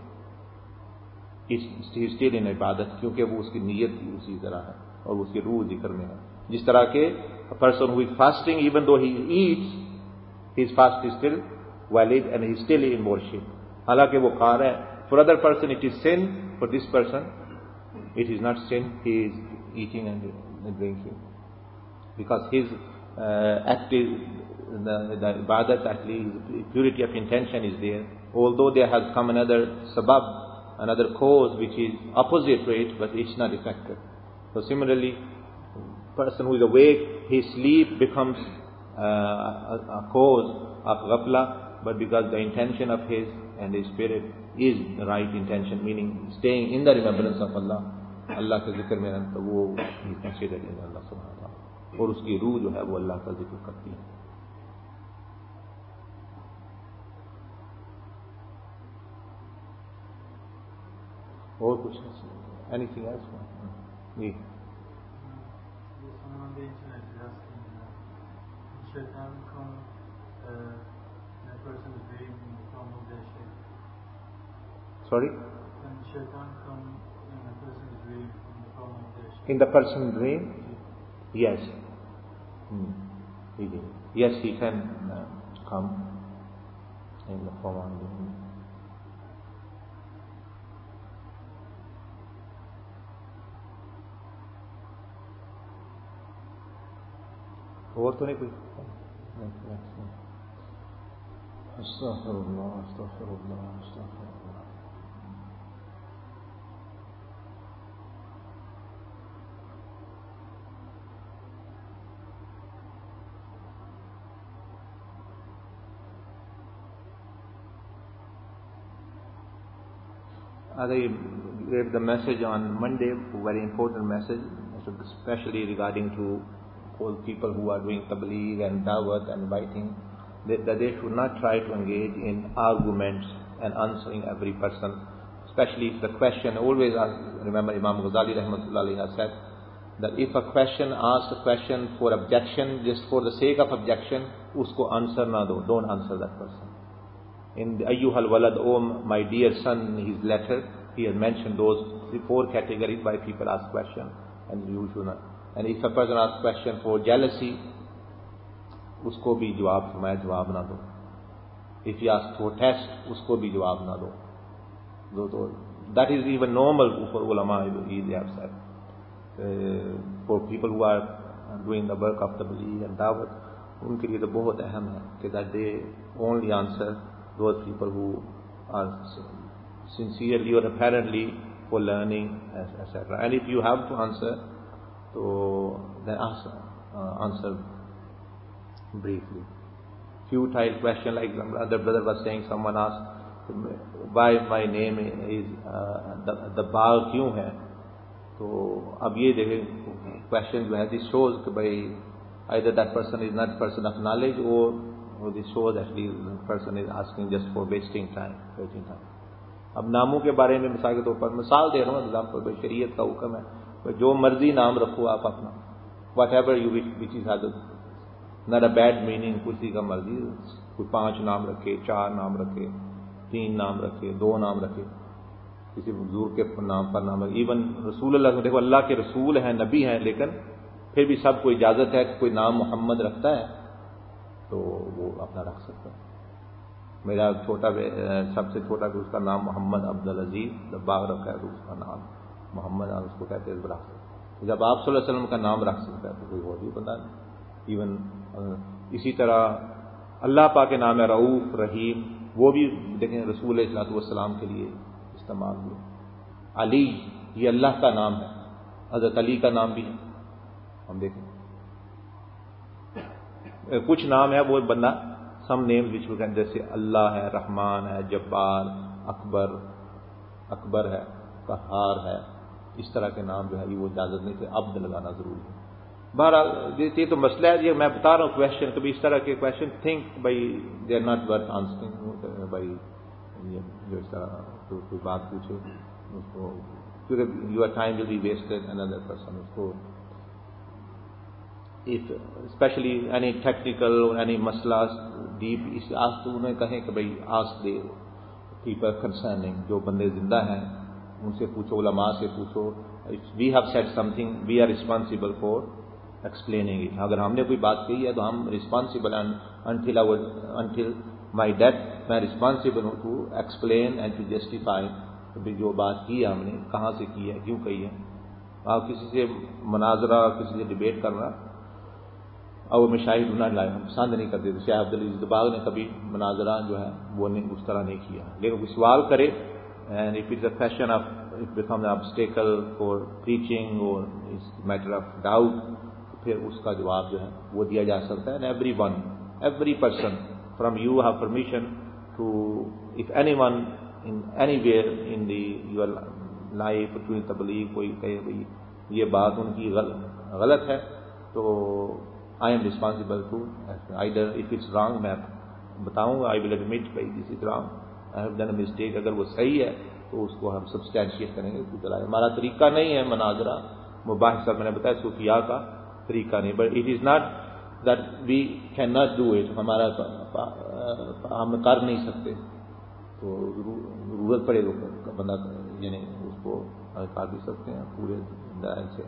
he is still in ibadat, کیونکہ وہ اس کی نیت بھی اسی طرح ہے اور اس کی روح ذکر میں ہے. جس طرح کہ a person who is fasting, even though he eats, his fast is still valid and he is still in worship, حالانکہ وہ کھا رہا ہے. For other person it is sin, for this person it is not sin, he is eating and drinking, because his uh, act is, the, the ibadat actually, his purity of intention is there, although there has come another sabab, another cause which is opposite to it, but it's not effective. So similarly, person who is awake, his sleep becomes uh, a, a cause of ghafla, but because the intention of his and his spirit is the right intention, meaning staying in the remembrance of Allah, اللہ کے ذکر میں رہتا, وہ considered in Allah سبحانہ وتعالی, اور اس کی روح جو ہے وہ اللہ کا ذکر کرتی ہے. اور کچھ اینی تھنگ ایلس؟ جی. Sorry? In the person's dream? Yes. Hmm. He did. Yes, he can uh, come in the form of dream. اور تو نہیں کوئی؟ استغفر اللہ استغفر اللہ استغفر اللہ. I gave the message on Monday, a very important message, especially regarding to all people who are doing tabligh and dawat and inviting, that, that they should not try to engage in arguments and answering every person, especially if the question always ask. Remember Imam Ghazali rahmatullah alayhi has said that if a question asks a question for objection, just for the sake of objection, usko answer na do, don't answer that person. In the Ayyuhal Walad, oh my dear son, his letter, he has mentioned those three, four categories why people ask questions, and you should not. And if a person asks question for jealousy, usko bhi jawab فرمایا, jawab na do. If he asks for test, usko bhi jawab na do. do, do. That is even normal for ulama, they have said. Uh, for people who are doing the work of تبلیغ and دعوت, ان کے لیے تو بہت اہم ہے کہ that they only answer those people who are sincerely or apparently for learning, et cetera. And if you have to answer, so then answer, uh, answer briefly. Futile question, like the other brother was saying, someone asked why my name is uh, the, the Baal kyun hai. تو اب یہ دیکھیں question جو ہے this shows کہ بھائی either that person is not person of knowledge or, or this shows actually the person is asking just for wasting time, wasting time. اب ناموں کے بارے میں مثال کے طور پر مثال دے رہا ہوں ایگزامپل پہ, شریعت کا حکم ہے جو مرضی نام رکھو آپ اپنا, whatever you which is not a bad meaning, کسی کا مرضی, کوئی پانچ نام رکھے, چار نام رکھے, تین نام رکھے, دو نام رکھے, کسی بزرگ کے نام پر نام رکھے. ایون رسول اللہ, دیکھو اللہ کے رسول ہیں, نبی ہیں, لیکن پھر بھی سب کو اجازت ہے کہ کوئی نام محمد رکھتا ہے تو وہ اپنا رکھ سکتا ہے. میرا چھوٹا سب سے چھوٹا کہ اس کا نام محمد عبدالعزیز دباغ رکھا ہے تو اس کا نام محمد, اس کو کہتے ہیں رکھ سکتے. جب آپ صلی اللہ علیہ وسلم کا نام رکھ سکتا ہے تو کوئی اور بھی بتا نہیں. ایون اسی طرح اللہ پاک کے نام ہے رؤوف رحیم, وہ بھی دیکھیں رسول علیہ الصلوۃ والسلام کے لیے استعمال ہوئے. علی یہ اللہ کا نام ہے, حضرت علی کا نام بھی ہے. ہم دیکھیں کچھ نام ہے وہ بندہ سم نیمز وچ وی کین, جیسے اللہ ہے, رحمان ہے, جبار, اکبر اکبر ہے, قہار ہے, اس طرح کے نام جو ہے وہ اجازت نہیں تھے, عبد لگانا ضروری ہے. بہرحال یہ تو مسئلہ ہے, یہ میں بتا رہا ہوں کویشچن, کبھی اس طرح کے کویشچن تھنک بھائی they are not worth answering, بھائی جو اس طرح کوئی بات پوچھے اس کو, کیونکہ your time will be wasted another person, اس کو if especially any technical or any مسئلہ deep اس آس تو انہیں کہیں کہ بھائی ask the people concerning, جو بندے زندہ ہیں ان سے پوچھو, علماء سے پوچھو. we have said something, we are responsible for explaining it. اگر ہم نے کوئی بات کہی ہے تو ہم responsible and until our until my death میں responsible ہوں to explain and to justify کہ جو بات کی ہے ہم نے کہاں سے کی ہے, کیوں کہی ہے. آپ کسی سے مناظرہ, کسی سے ڈبیٹ کرنا اور مشاہد نہ لائے, ہم پسند نہیں کرتے. تو شیخ عبدالعزیز دباغ نے کبھی مناظرہ جو ہے وہ نہیں اس طرح نہیں کیا, لیکن کوئی سوال کرے and if it's a question of it becomes an obstacle for preaching اور میٹر آف ڈاؤٹ, پھر اس کا جواب جو ہے وہ دیا جا سکتا ہے. And everyone every person from you have permission to if anyone in anywhere in the your life to تبلیغ, کوئی کہے بھائی یہ بات ان کی غلط ہے تو I am responsible to either if it's wrong میں بتاؤں گا, I will admit بھائی this is wrong, I have done a mistake. اگر وہ صحیح ہے تو اس کو ہم سبسٹینشیٹ کریں گے. ہمارا طریقہ نہیں ہے مناظرہ مباحثہ, میں نے بتایا صوفیاء کا طریقہ نہیں, but it is not that we cannot do it, ہمارا ہم کر نہیں سکتے, تو ضرورت پڑے تو بندہ یعنی اس کو کر بھی سکتے ہیں پورے دائر سے.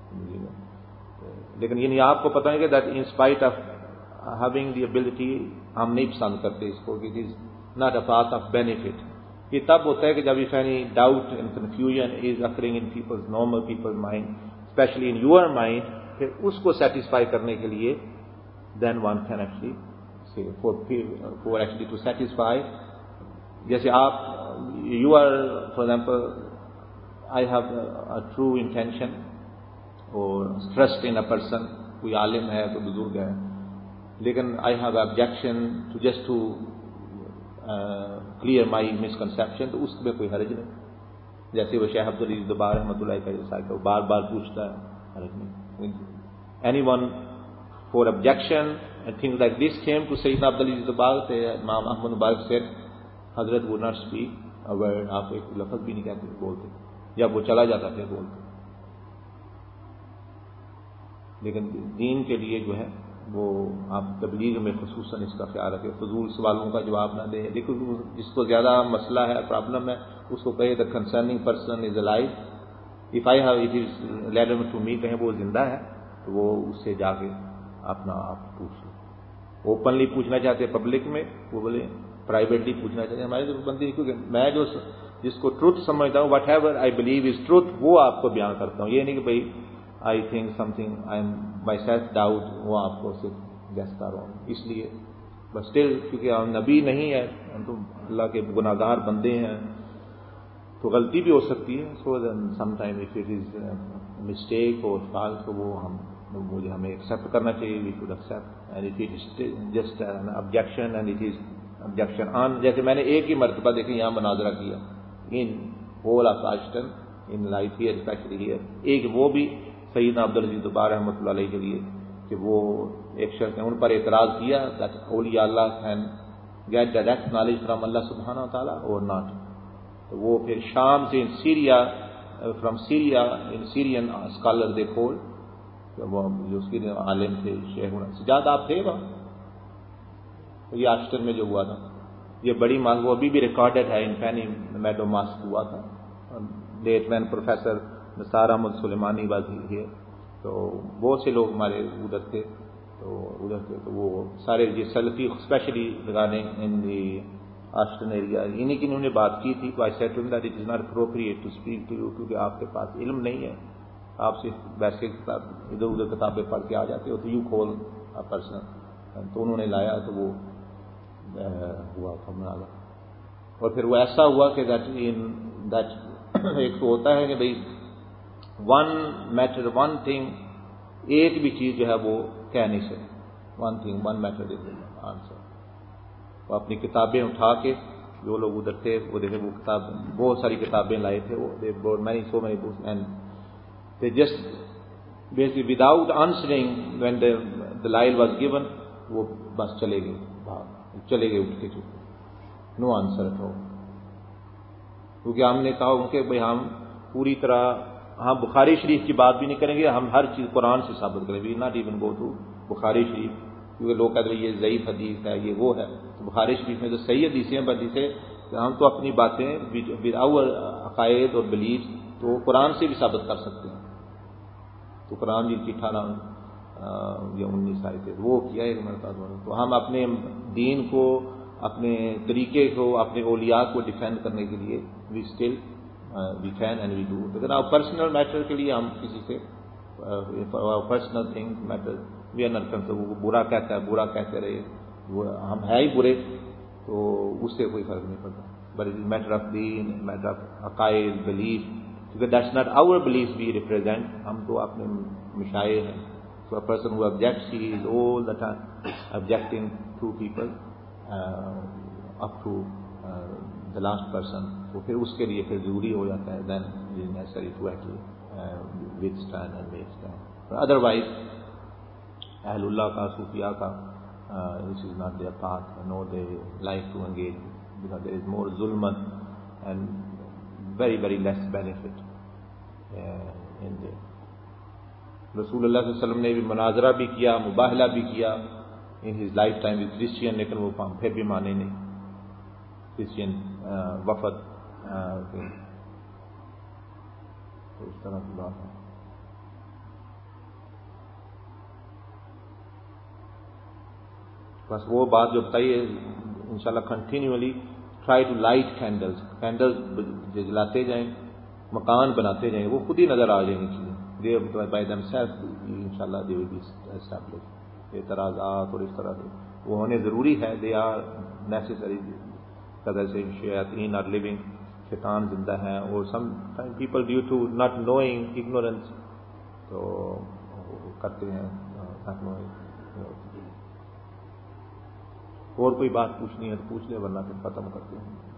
لیکن یعنی آپ کو پتہ ہے کہ that in spite of having the ability ہم نہیں پسند کرتے اس کو, it is not a path of benefit. یہ تب ہوتا ہے کہ جب if any doubt and confusion is occurring in people's normal people's mind, especially in your mind, پھر اس کو سیٹسفائی کرنے کے لیے then one can actually say for actually to satisfy. جیسے آپ you are for example I have a true intention اور trust in a person, کوئی عالم ہے کوئی بزرگ ہے, لیکن I have objection to just to clear my misconception, تو اس میں کوئی حرج نہیں. جیسے وہ شیخ عبدالعزیز دباغ رحمۃ اللہ کا جیسا کہ وہ بار بار پوچھتا ہے, حرج نہیں. Anyone for objection and things like this came to سیدنا عبدالعزیز دباغ سے امام احمد مبارک سے حضرت would not speak a word, آپ ایک لفظ بھی نہیں کہتے بولتے, جب وہ چلا جاتا پھر بولتے. لیکن دین کے لیے جو ہے وہ آپ تبلیغ میں خصوصاً اس کا خیال رکھیں, فضول سوالوں کا جواب نہ دیں. لیکن جس کو زیادہ مسئلہ ہے, پرابلم ہے, اس کو کہے the concerning person is alive, if I have it is leader to me, کہیں وہ زندہ ہے تو وہ اس سے جا کے اپنا آپ پوچھ لیں. اوپنلی پوچھنا چاہتے ہیں پبلک میں, وہ بولے پرائیویٹلی پوچھنا چاہتے ہیں. ہماری تو بندی, کیونکہ میں جو جس کو ٹروتھ سمجھتا ہوں, whatever I believe is truth, وہ آپ کو بیان کرتا ہوں. یہ نہیں کہ بھائی I think something I am by self doubt وہ آپ کو صرف گیس کر رہا ہوں. اس لیے بس اسٹل کیونکہ ہم نبی نہیں ہے, ہم تو اللہ کے گناہ گار بندے ہیں, تو غلطی بھی ہو سکتی ہے. So then some time if it is mistake اور فالٹ تو وہ ہم مجھے ہمیں ایکسیپٹ کرنا چاہیے. We should accept and it is just an objection and it is objection on. جیسے میں نے ایک ہی مرتبہ دیکھیں یہاں مناظرہ کیا in whole of Austin in life here especially here, ایک وہ بھی سیدنا عبدالعزیز دوبار رحمۃ اللہ علیہ کے لیے کہ وہ ایک شخص نے ان پر اعتراض کیا دیٹ اولیاء اللہ can get direct knowledge from اللہ سبحانہ و تعالیٰ اور ناٹ. تو وہ پھر شام سے in Syria from Syria in Syrian scholar they کھول وہ جو اس کے عالم تھے شیخ سجاد آپ تھے وہاں, یہ آشٹن میں جو ہوا تھا یہ بڑی مانگ وہ ابھی بھی ریکارڈڈ ہے ان فینی میڈو ماسک ہوا تھا. لیٹ مین پروفیسر نثار احمد سلیمانی بازی ہے, تو بہت سے لوگ ہمارے ادھر تھے, تو ادھر تھے تو وہ سارے یہ سلفی اسپیشلی لگانے ان دی آشٹن ایریا انہیں کی انہوں نے بات کی تھی. تو آئی سیڈ ٹو ہم that it is not appropriate to speak to you, کیونکہ آپ کے پاس علم نہیں ہے, آپ صرف ویسے کتاب ادھر ادھر کتابیں پڑھ کے آ جاتے ہو, تو یو کھول پرسن. تو انہوں نے لایا تو وہ ہوا تھا مناظرہ. اور پھر وہ ایسا ہوا کہ دیٹ ان دیٹ ایک تو ہوتا ہے کہ بھائی ون میٹر ون تھنگ, ایک بھی چیز جو ہے وہ کہہ نہیں سکتے. One thing one matter is answer. وہ اپنی کتابیں اٹھا کے جو لوگ ادھر تھے وہ دیکھے وہ کتاب بہت ساری کتابیں لائے تھے, وہ they brought many so many books and they just basically without answering when the دلائل واز گیون وہ بس چلے گئے باہر, چلے گئے اٹھ کے چکے, نو آنسر ہو. کیونکہ ہم نے کہا کہ بھائی ہم پوری طرح ہم بخاری شریف کی بات بھی نہیں کریں گے, ہم ہر چیز قرآن سے ثابت کریں گے, not even go to Bukhari Sharif, کیونکہ لوگ کہتے ہیں یہ ضعیف حدیث ہے یہ وہ ہے. تو بخاری شریف میں تو صحیح حدیثیں ہیں, حدیثیں ہم تو اپنی باتیں ود آور عقائد اور بلیف تو قرآن سے بھی ثابت کر سکتے ہیں. تو قرآن جی کی اٹھارہ یا انیس آئے تھے وہ کیا ایک مرتبہ. تو ہم اپنے دین کو اپنے طریقے کو اپنے اولیاء کو ڈیفینڈ کرنے کے لیے we still we can and we do. لیکن آپ پرسنل میٹر کے لیے ہم کسی سے personal thing matter we are not concern. وہ برا کہتا ہے برا کہتے رہے, وہ ہم ہے ہی برے, تو اس سے کوئی فرق نہیں پڑتا. But it is matter of دین, میٹر آف عقائد بلیف, کیونکہ that's not our belief we represent. ہم تو اپنے مشائر ہیں. So a person who objects, he is all the time objecting to people uh, up to uh, the last person. تو پھر اس کے لیے پھر ضروری ہو جاتا ہے then it is necessary to actually uh, withstand and withstand. But otherwise اہل اللہ کا صوفیاء کا uh, this is not their path, nor they like to engage, because there is more zulman and very very less benefit uh, in there. رسول اللہ صلی اللہ علیہ وسلم نے بھی مناظرہ بھی کیا, مباہلہ بھی کیا in his lifetime with Christian, لیکن وہ پھر بھی مانے نہیں. کرسچین وفد تو اس طرح کی بات ہے. بس وہ بات جو بتائیے انشاءاللہ continuously try to light candles, candles جلاتے جائیں, مکان بناتے جائیں, وہ خود ہی نظر آ جائیں گی چیزیں. They by themselves inshallah they will be established. اعتراضات اور اس طرح سے وہ ہونے ضروری ہے, they are necessary. قدر سے شیاطین are living, شیطان زندہ ہیں, اور some people due to not knowing, ignorance, تو کرتے ہیں not knowing. اور کوئی بات پوچھنی ہے تو پوچھ لے, ورنہ پھر ختم کرتے ہیں.